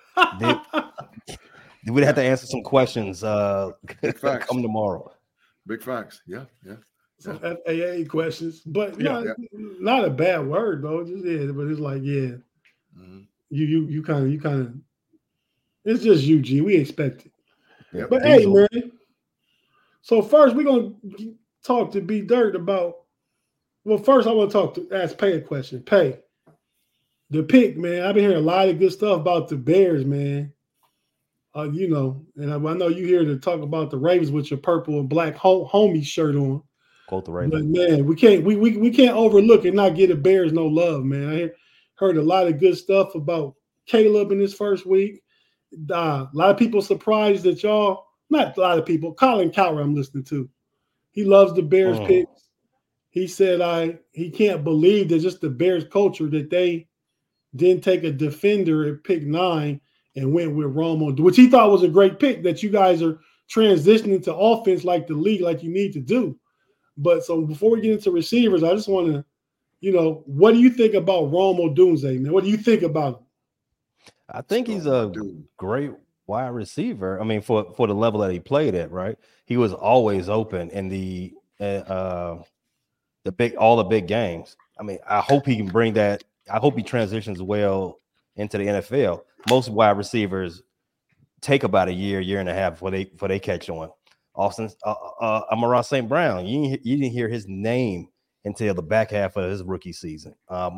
We'd have to answer some questions come tomorrow. Big facts. Yeah. Some FAA questions, but not a bad word though. Just but it's like you kind of. It's just UG. We expect it. Yeah, but hey, man. So first we're gonna talk to B Dirt about. Well, first I want to ask Pay a question. Pay the pick, man. I've been hearing a lot of good stuff about the Bears, man. And I know you here to talk about the Ravens with your purple and black homie shirt on. Quote the Ravens. But man, we can't overlook and not give the Bears no love, man. I heard a lot of good stuff about Caleb in his first week. A lot of people surprised that y'all, not a lot of people, Colin Cowherd I'm listening to. He loves the Bears picks. He said he can't believe that just the Bears culture that they didn't take a defender at pick 9 and went with Romo, which he thought was a great pick, that you guys are transitioning to offense like the league, like you need to do. But so before we get into receivers, I just want to, what do you think about Romo Dunze, man? What do you think about him? I think he's a great wide receiver. I mean, for the level that he played at, right? He was always open in all the big games. I mean, I hope he can bring that. I hope he transitions well into the NFL. Most wide receivers take about a year and a half before they catch on. Amon-Ra St. Brown, you didn't hear his name until the back half of his rookie season.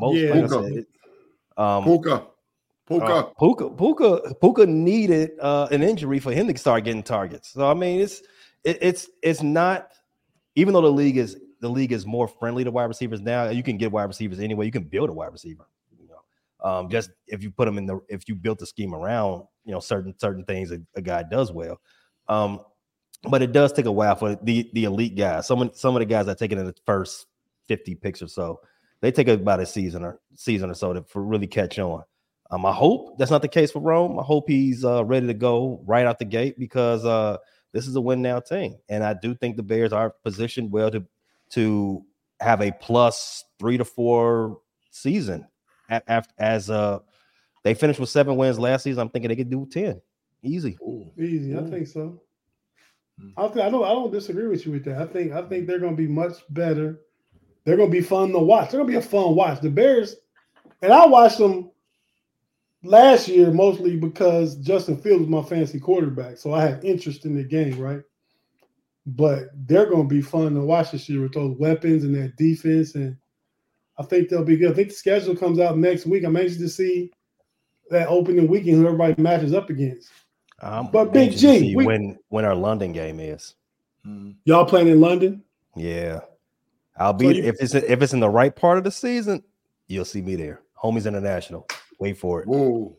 Puka needed an injury for him to start getting targets. So I mean, it's not, even though the league is more friendly to wide receivers now. You can get wide receivers anyway. You can build a wide receiver. Just if you put them if you built the scheme around, certain things a guy does well. But it does take a while for the elite guys. Some of the guys that take it in the first 50 picks or so, they take about a season or so to really catch on. I hope that's not the case for Rome. I hope he's ready to go right out the gate because this is a win now team, and I do think the Bears are positioned well to have a plus 3 to 4 season. As they finished with 7 wins last season, I'm thinking they could do 10 easy. Easy, I think so. I don't disagree with you with that. I think they're going to be much better. They're going to be fun to watch. They're going to be a fun watch. The Bears, and I watched them last year mostly because Justin Fields was my fantasy quarterback, so I had interest in the game, right? But they're going to be fun to watch this year with those weapons and that defense, and I think they'll be good. I think the schedule comes out next week. I'm anxious to see that opening weekend who everybody matches up against. But Big G, when our London game is. Y'all playing in London? Yeah, I'll be if it's in the right part of the season, you'll see me there. Homies International. Wait for it. Whoa.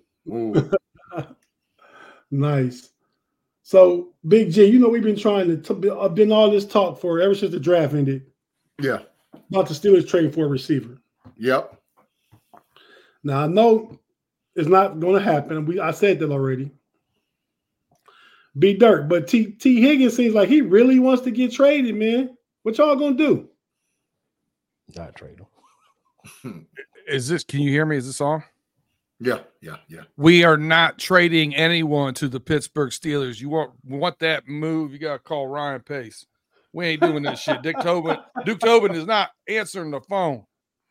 Nice. So Big G, we've been trying to been all this talk for ever since the draft ended. Yeah. About the Steelers trading for a receiver. Yep. Now I know it's not going to happen. I said that already. B Dirt, but T Higgins seems like he really wants to get traded, man. What y'all gonna do? Not trade him. Can you hear me? Is this on? Yeah. We are not trading anyone to the Pittsburgh Steelers. You want that move? You gotta call Ryan Pace. We ain't doing that shit. Duke Tobin is not answering the phone.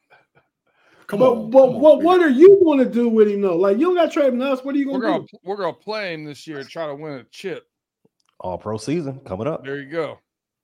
What are you going to do with him though? Like you don't got to trade him to us. What are you going to do? We're going to play him this year and try to win a chip. All pro season coming up. There you go.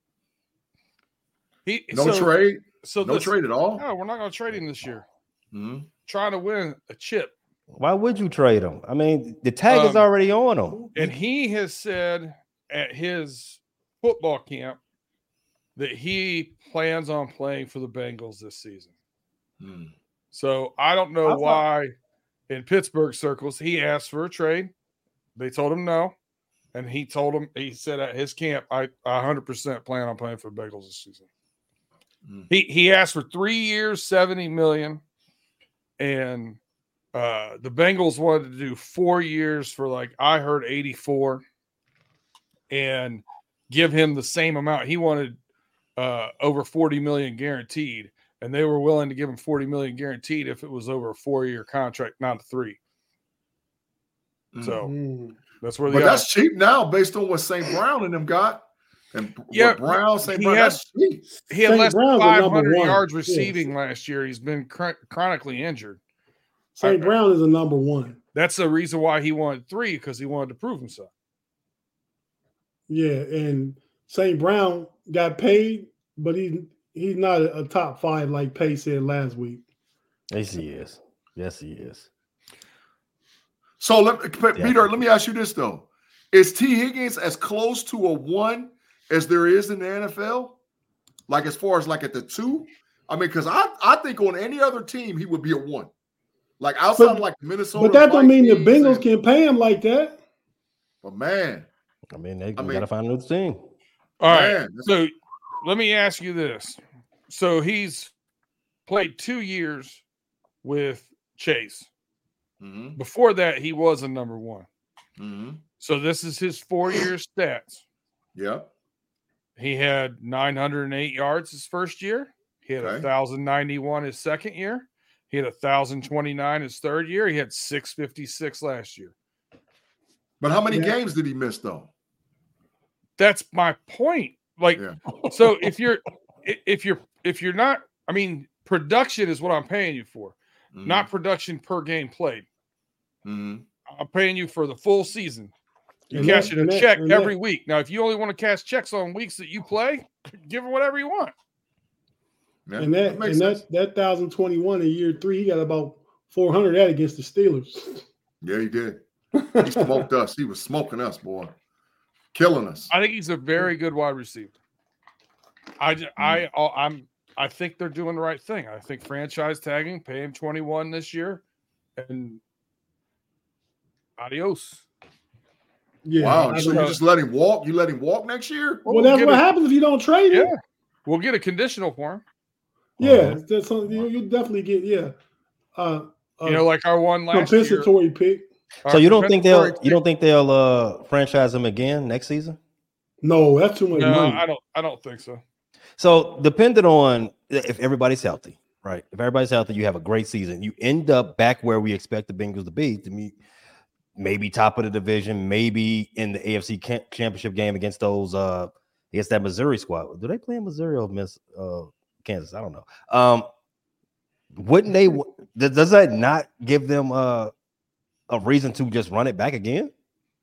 Trade. So no trade at all. No, we're not going to trade him this year. Mm-hmm. Trying to win a chip. Why would you trade him? I mean, the tag is already on him. And he has said at his football camp that he plans on playing for the Bengals this season. So I don't know why in Pittsburgh circles he asked for a trade. They told him no. And he said at his camp, I 100% plan on playing for the Bengals this season. He asked for 3 years, $70 million. And the Bengals wanted to do 4 years for I heard 84 and give him the same amount. He wanted over 40 million guaranteed, and they were willing to give him 40 million guaranteed if it was over a 4-year contract, not a 3. So that's where that's cheap now based on what St. Brown and them got. And what Brown, St. Brown, that's cheap. He had less than 500 yards receiving last year. He's been chronically injured. St. Brown is a number 1. That's the reason why he wanted 3, because he wanted to prove himself. Yeah, and St. Brown got paid, but he's not a top 5 like Pay said last week. Yes, he is. Yes, he is. So, Peter, let me ask you this, though. Is T. Higgins as close to a 1 as there is in the NFL? Like, as far as, at the 2? I mean, because I think on any other team, he would be a 1. Like, outside of, Minnesota. But that don't mean the Bengals can pay him like that. But, man. They got to find another team. All right. So, let me ask you this. So, he's played 2 years with Chase. Mm-hmm. Before that, he was a number 1. Mm-hmm. So this is his 4-year stats. Yeah. He had 908 yards his first year. He had 1,091 his second year. He had 1,029 his third year. He had 656 last year. But how many games did he miss, though? That's my point. So if you're not, I mean, production is what I'm paying you for. Not production per game played. I'm paying you for the full season. You cash a check every week. Now, if you only want to cash checks on weeks that you play, give him whatever you want. Yeah, and that 1,021 in year 3, he got about 400 of that against the Steelers. Yeah, he did. He smoked us. He was smoking us, boy. Killing us. I think he's a very good wide receiver. I think they're doing the right thing. I think franchise tagging, pay him 21 this year, and adios. Yeah. Wow. So you just let him walk? You let him walk next year? Well, that's what happens if you don't trade him. Yeah. We'll get a conditional for him. Yeah. That's something you definitely get. Yeah. Like our one last compensatory pick. So you don't think they'll franchise him again next season? No, that's too much money. I don't think so. So depending on if everybody's healthy, right? If everybody's healthy, you have a great season. You end up back where we expect the Bengals to be. To me, maybe top of the division, maybe in the AFC championship game against that Missouri squad. Do they play in Missouri or Kansas? I don't know. Wouldn't they? Does that not give them a reason to just run it back again?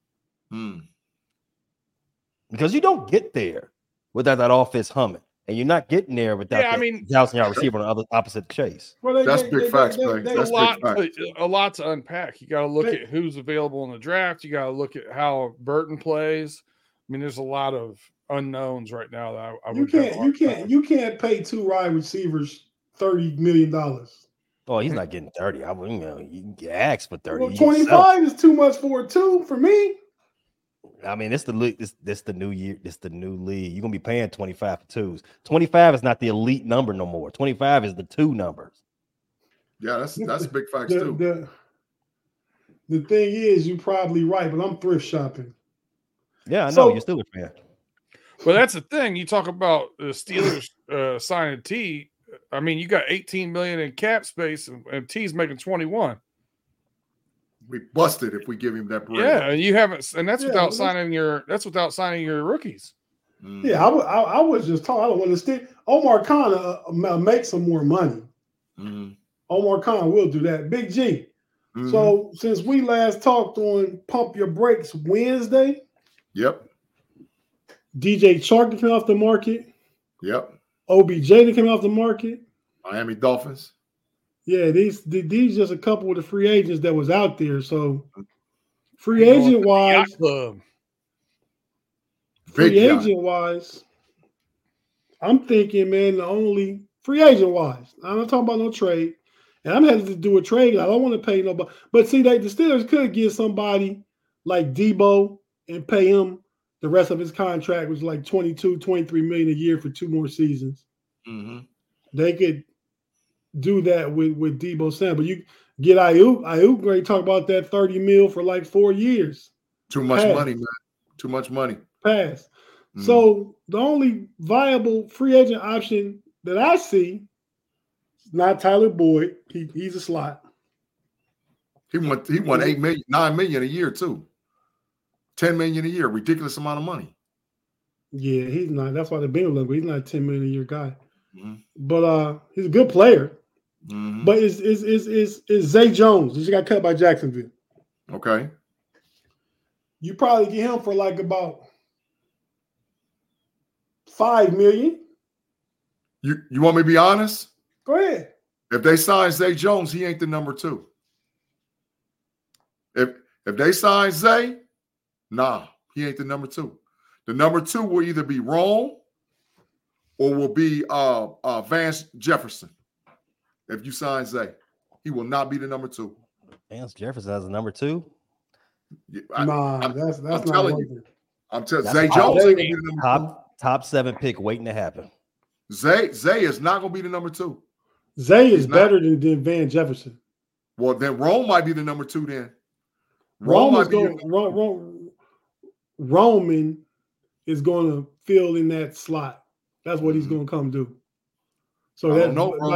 Because you don't get there without that offense humming. And you're not getting there without that 1,000-yard receiver on the opposite Chase. Well, that's big facts, Clay. That's a lot to unpack. You got to look at who's available in the draft. You got to look at how Burton plays. I mean, there's a lot of unknowns right now that you can't pay 2 wide receivers $30 million. Oh, he's not getting 30. I wouldn't. You can ask for 30. Well, 25 is too much for a 2 for me. I mean, it's the league. This the new year. It's the new league. You're gonna be paying 25 for 2s. 25 is not the elite number no more. 25 is the 2 numbers. Yeah, that's big facts too. The thing is, you're probably right, but I'm thrift shopping. Yeah, I know you're still a fan. Well, that's the thing. You talk about the Steelers signing T. I mean, you got 18 million in cap space, and T's making 21. We busted if we give him that bread. Yeah, and you haven't, and that's without signing your rookies. Yeah, I was just talking. I don't want to stick. Omar Khan make some more money. Omar Khan will do that. Big G. So since we last talked on Pump Your Brakes Wednesday, DJ Chark came off the market. OBJ came off the market. Miami Dolphins. Yeah, these just a couple of the free agents that was out there. So free agent wise, I'm thinking, man, the only free agent wise, I'm not talking about no trade. And I'm headed to do a trade. I don't want to pay nobody. But see, the Steelers could get somebody like Debo and pay him the rest of his contract, which is like 22, 23 million a year for 2 more seasons. Mm-hmm. They could do that with Debo Samuel. But you get Ayuk. Ayuk, great talk about that 30 mil for like 4 years. Too much money, man. Too much money. Pass. Mm-hmm. So the only viable free agent option that I see is not Tyler Boyd. He's a slot. He won 8 million, 9 million a year too. 10 million a year, ridiculous amount of money. Yeah, he's not. That's why the Bengals look. He's not a 10 million a year guy. Mm-hmm. But he's a good player. Mm-hmm. But is Zay Jones? He just got cut by Jacksonville. Okay. You probably get him for like about $5 million. You want me to be honest? Go ahead. If they sign Zay Jones, he ain't the number 2. If they sign Zay, nah, he ain't the number 2. The number 2 will either be Rome or will be Vance Jefferson. If you sign Zay, he will not be the number 2. Vance Jefferson as a number 2? Nah, that's not telling you. I'm telling Zay Jones ain't gonna be the number 2. Top 7 pick waiting to happen. Zay is not gonna be the number 2. Zay is better than Van Jefferson. Well, then Rome might be the number 2 then. Roman is going to fill in that slot. That's what he's going to come do. So that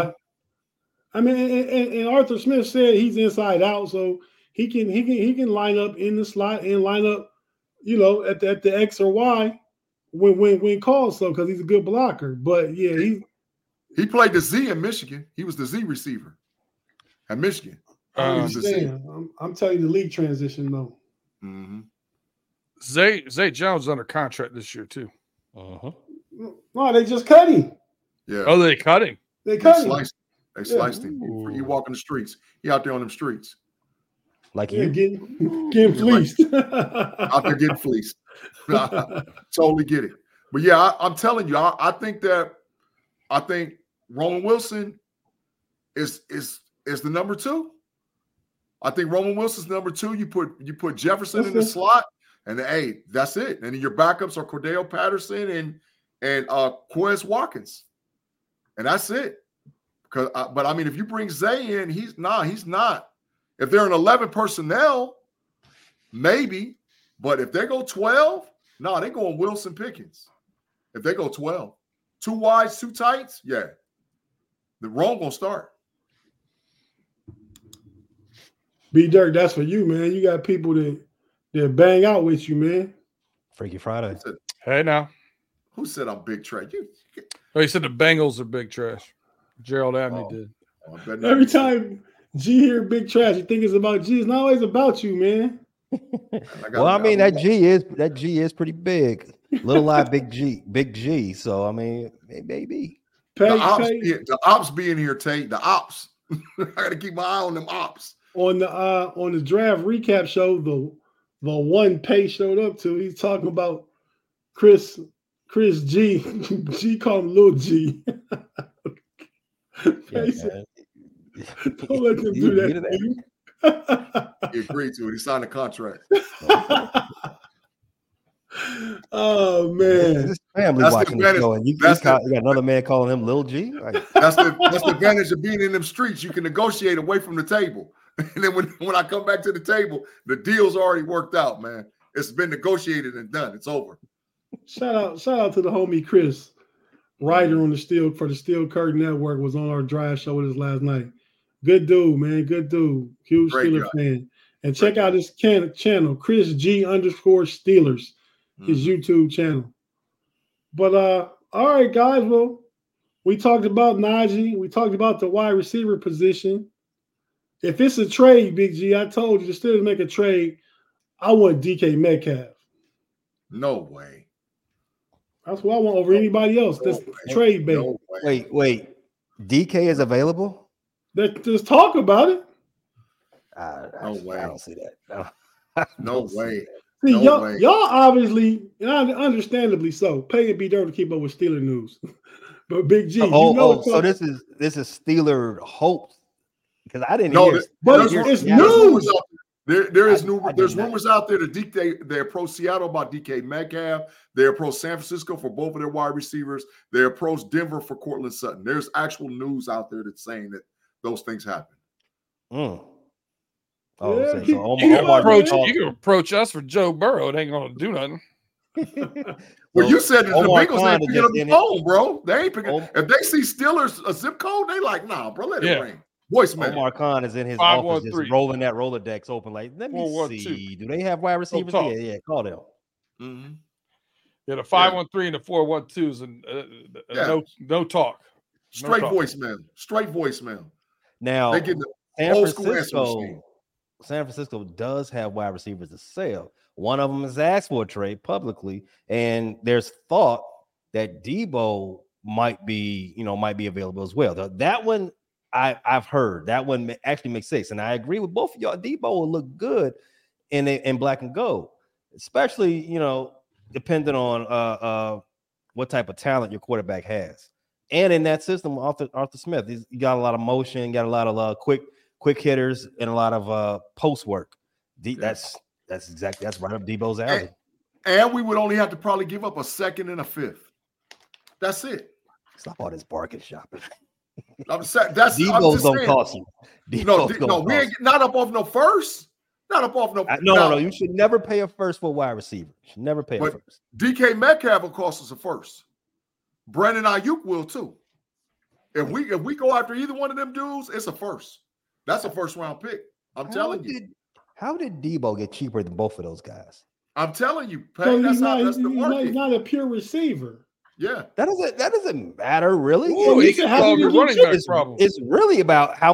and Arthur Smith said he's inside out, so he can line up in the slot and line up, at the X or Y when called so because he's a good blocker. But yeah, he played the Z in Michigan. He was the Z receiver at Michigan. I'm telling you the league transition though. Mm-hmm. Zay Jones under contract this year too. Uh-huh. No, they just cut him. Yeah. Oh, they cut him. They sliced him. He walking the streets. He out there on them streets. Like you getting fleeced. Out there getting fleeced. Totally get it. But yeah, I'm telling you, I think Roman Wilson is the number 2. I think Roman Wilson's number 2. You put Jefferson in the slot, and hey, that's it. And your backups are Cordell Patterson and Quez Watkins, and that's it. But I mean, if you bring Zay in, he's not. If they're an 11 personnel, maybe. But if they go 12, no, they going Wilson Pickens. If they go 12, 2 wides, 2 tights, yeah, the wrong gonna start. B Dirk, that's for you, man. You got people that bang out with you, man. Freaky Friday. Hey now. Who said I'm big trash? He said the Bengals are big trash. Gerald Abney did. Every time G hear big trash, you think it's about G. It's not always about you, man. Well, I mean that G is pretty big. Little I, big G. So I mean, maybe. The ops being here, Tate. The ops. I got to keep my eye on them ops. On the draft recap show, the one Pay showed up to, he's talking about Chris G. G called him Lil G. Don't let them do that. He agreed to it. He signed a contract. Oh man, this family that's watching the show, and you got another man calling him Lil G. Like, that's the advantage of being in them streets. You can negotiate away from the table. And then when I come back to the table, the deal's already worked out, man. It's been negotiated and done. It's over. Shout out to the homie Chris, writer on the Steel Curtain Network, was on our drive show with us last night. Good dude, man. Good dude. Huge Steelers fan. And check out his channel, Chris G _Steelers, his YouTube channel. But all right, guys. Well, we talked about Najee. We talked about the wide receiver position. If it's a trade, Big G, I told you to still make a trade. I want DK Metcalf. No way. That's what I want over anybody else. That's trade bait. No wait. DK is available? Let's talk about it. No way. I don't see that. No way. See, y'all obviously, and understandably so, pay and be dirt to keep up with Steeler news. But Big G, so this is Steeler hopes because I didn't hear. But it's news. There's rumors out there that they're pro Seattle about DK Metcalf. They're pro San Francisco for both of their wide receivers. They're pro Denver for Cortland Sutton. There's actual news out there that's saying that those things happen. You can approach us for Joe Burrow. It ain't gonna do nothing. Well, you said that the Bengals ain't picking up the phone, bro. They ain't picking. If they see Steelers a zip code, they like, nah, bro, let it ring. Voicemail. Omar Khan is in his office just rolling that Rolodex open. Like, let me see. Do they have wide receivers? Yeah, call them. Mm-hmm. Yeah, the 513 and the 412s and no talk. Straight voicemail. Straight voicemail. Now, they get the San Francisco does have wide receivers to sell. One of them has asked for a trade publicly, and there's thought that Debo might be available as well. That one I've heard. That one actually makes sense, and I agree with both of y'all. Debo will look good in black and gold, especially depending on what type of talent your quarterback has. And in that system, Arthur Smith, he's got a lot of motion, got a lot of quick hitters, and a lot of post work. That's right up Debo's alley. And we would only have to probably give up a second and a fifth. That's it. Stop all this bargain shopping. Debo's gonna cost you. We ain't not up off no first. Not up off no. No. You should never pay a first for a wide receiver. You should never pay a first. DK Metcalf will cost us a first. Brandon Ayuk will too. If we go after either one of them dudes, it's a first. That's a first round pick. I'm telling you. How did Debo get cheaper than both of those guys? I'm telling you, Pay, that's the market. He's not a pure receiver. Yeah, that doesn't matter really. It's really about how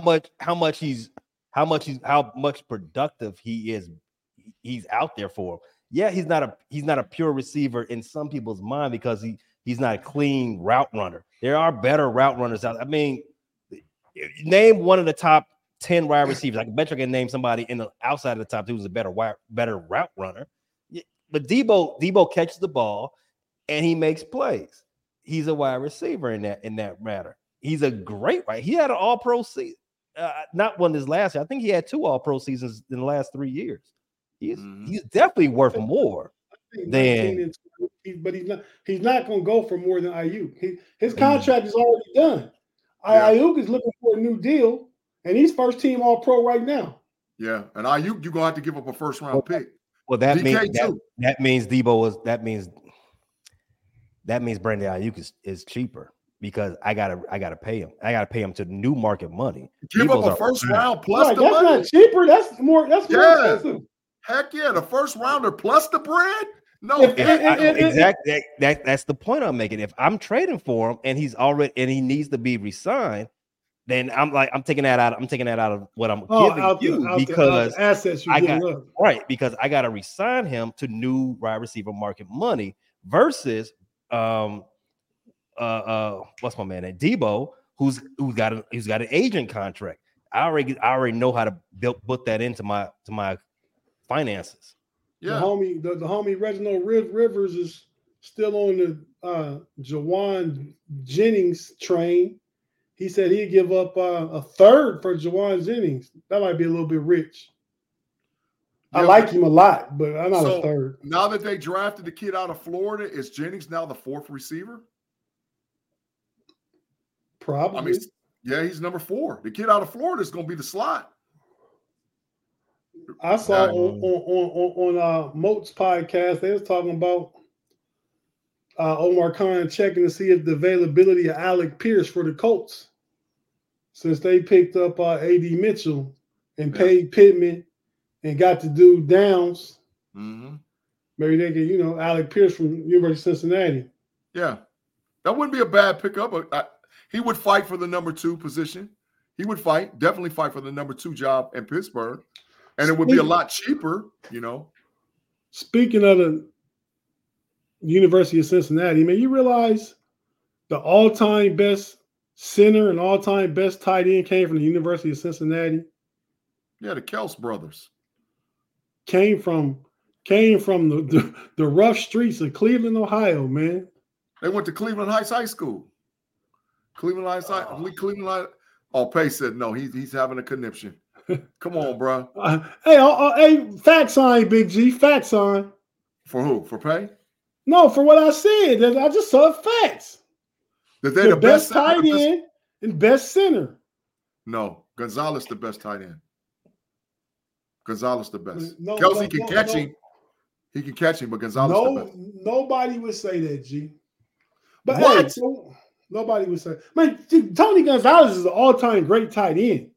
much productive he is. He's out there for him. Yeah, he's not a pure receiver in some people's mind because he's not a clean route runner. There are better route runners out. I mean, name one of the top 10 wide receivers. I bet you can name somebody outside of the top 2 who's a better route runner. But Debo catches the ball and he makes plays. He's a wide receiver in that matter. He's a great right. He had an All-Pro season, not one this last year. I think he had 2 All-Pro seasons in the last 3 years. He's definitely worth more than. But he's not going to go for more than Ayuk. His contract is already done. Ayuk is looking for a new deal, and he's first team All-Pro right now. Yeah, and Ayuk, you're going to have to give up a first round pick. Well, that means Brandon Ayuk is cheaper because I gotta pay him. I gotta pay him to new market money. Give up a first round plus the money. That's not cheaper. That's more expensive. Heck yeah, the first rounder plus the bread. No, exactly. That's the point I'm making. If I'm trading for him and he needs to be re-signed, then I'm taking that out. I'm taking that out of what I'm giving you because the assets you're giving up. Right, because I got to re-sign him to new wide receiver market money versus what's my man name? Debo, who's got an agent contract. I already know how to put that into my finances. Yeah, the homie Reginald Rivers is still on the Jawan Jennings train. He said he'd give up a third for Jawan Jennings. That might be a little bit rich. I like him a lot, but I'm not a third. Now that they drafted the kid out of Florida, is Jennings now the 4th receiver? Probably. I mean, yeah, he's number 4. The kid out of Florida is going to be the slot. I saw on Moat's podcast, they was talking about Omar Khan checking to see if the availability of Alec Pierce for the Colts, since they picked up A.D. Mitchell and paid Pittman and got to do Downs. Mm-hmm. Maybe they get, Alec Pierce from University of Cincinnati. Yeah, that wouldn't be a bad pickup. He would fight for the number 2 position. He would definitely fight for the number 2 job in Pittsburgh. And it would be a lot cheaper, Speaking of the University of Cincinnati, man, you realize the all-time best center and all-time best tight end came from the University of Cincinnati? Yeah, the Kels brothers. Came from came from the rough streets of Cleveland, Ohio, man. They went to Cleveland Heights High School. Cleveland Heights High. Cleveland Heights. Oh, Pace said no. He's having a conniption. Come on, bro. Hey, fact sign, Big G. Fact sign. For who? For Pay? No, for what I said. I just saw facts. That they're the best tight end and best center. No, Gonzalez the best tight end. Gonzalez the best. Kelsey can catch him. He can catch him, but Gonzalez the best. Nobody would say that, G. But what? Hey, nobody would say. Man, Tony Gonzalez is an all-time great tight end.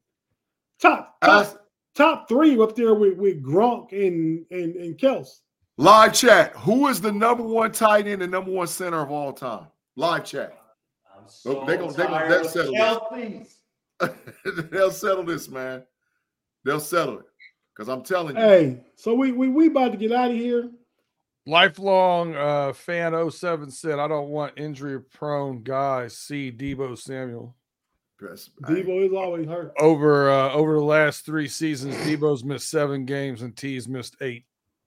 Top three up there with Gronk and Kels. Live chat. Who is the number one tight end and number one center of all time? Live chat. They'll settle this. They'll settle this, man. They'll settle it. Because I'm telling you. Hey, so we about to get out of here. Lifelong fan 07 said, I don't want injury-prone guys. See Deebo Samuel. Deebo is always hurt. Over the last 3 seasons, Deebo's missed 7 games and T's missed 8.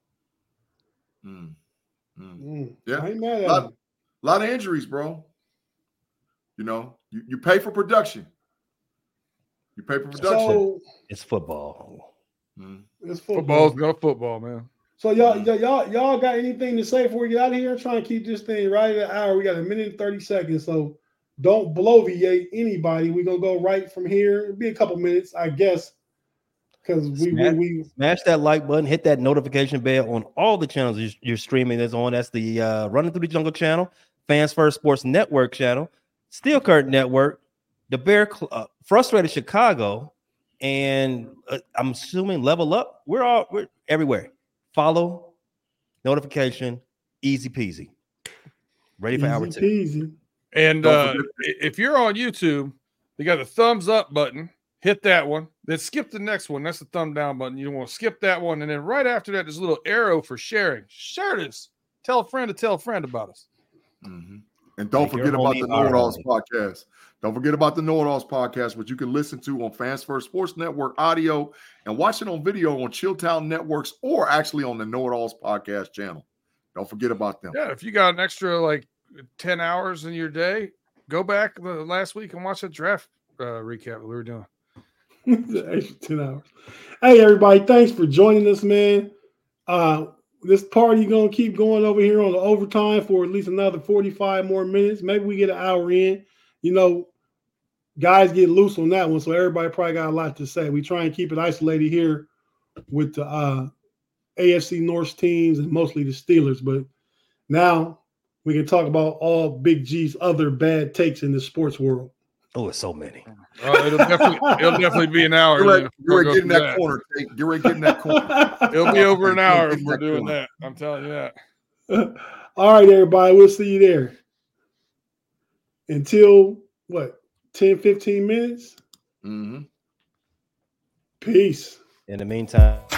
Yeah, I ain't mad at a lot of injuries, bro. You know, you pay for production. You pay for production. So, it's football. It's football. Football's got football, man. So y'all got anything to say before we get out of here? I'm trying to keep this thing right at an hour. We got 1 minute and 30 seconds, so don't bloviate anybody. We're gonna go right from here. It'll be a couple minutes, I guess. Because we smash that like button, hit that notification bell on all the channels you're streaming this on. That's the Running Through the Jungle channel, Fans First Sports Network channel, Steel Curtain Network, the Bear Frustrated Chicago, and I'm assuming Level Up. We're everywhere. Follow, notification, easy peasy. Ready for hour 2. Peasy. And if you're on YouTube, you got the thumbs up button. Hit that one. Then skip the next one. That's the thumb down button. You want to skip that one. And then right after that, there's a little arrow for sharing. Share this. Tell a friend to tell a friend about us. Mm-hmm. And don't forget about the Know It Alls podcast. Don't forget about the Know It Alls podcast, which you can listen to on Fans First Sports Network audio and watch it on video on Chilltown Networks or actually on the Know It Alls podcast channel. Don't forget about them. Yeah, if you got an extra like 10 hours in your day, go back last week and watch that draft recap that we were doing. The extra 10 hours. Hey, everybody, thanks for joining us, man. This party going to keep going over here on the overtime for at least another 45 more minutes. Maybe we get an hour in. You know, guys get loose on that one, so everybody probably got a lot to say. We try and keep it isolated here with the AFC North teams and mostly the Steelers. But now we can talk about all Big G's other bad takes in the sports world. Oh, it's so many. It'll definitely be an hour. You're ready to get in that corner. You're ready to get in that corner. It'll be over an hour if we're doing that. I'm telling you that. All right, everybody. We'll see you there. Until, 10, 15 minutes? Mm-hmm. Peace. In the meantime.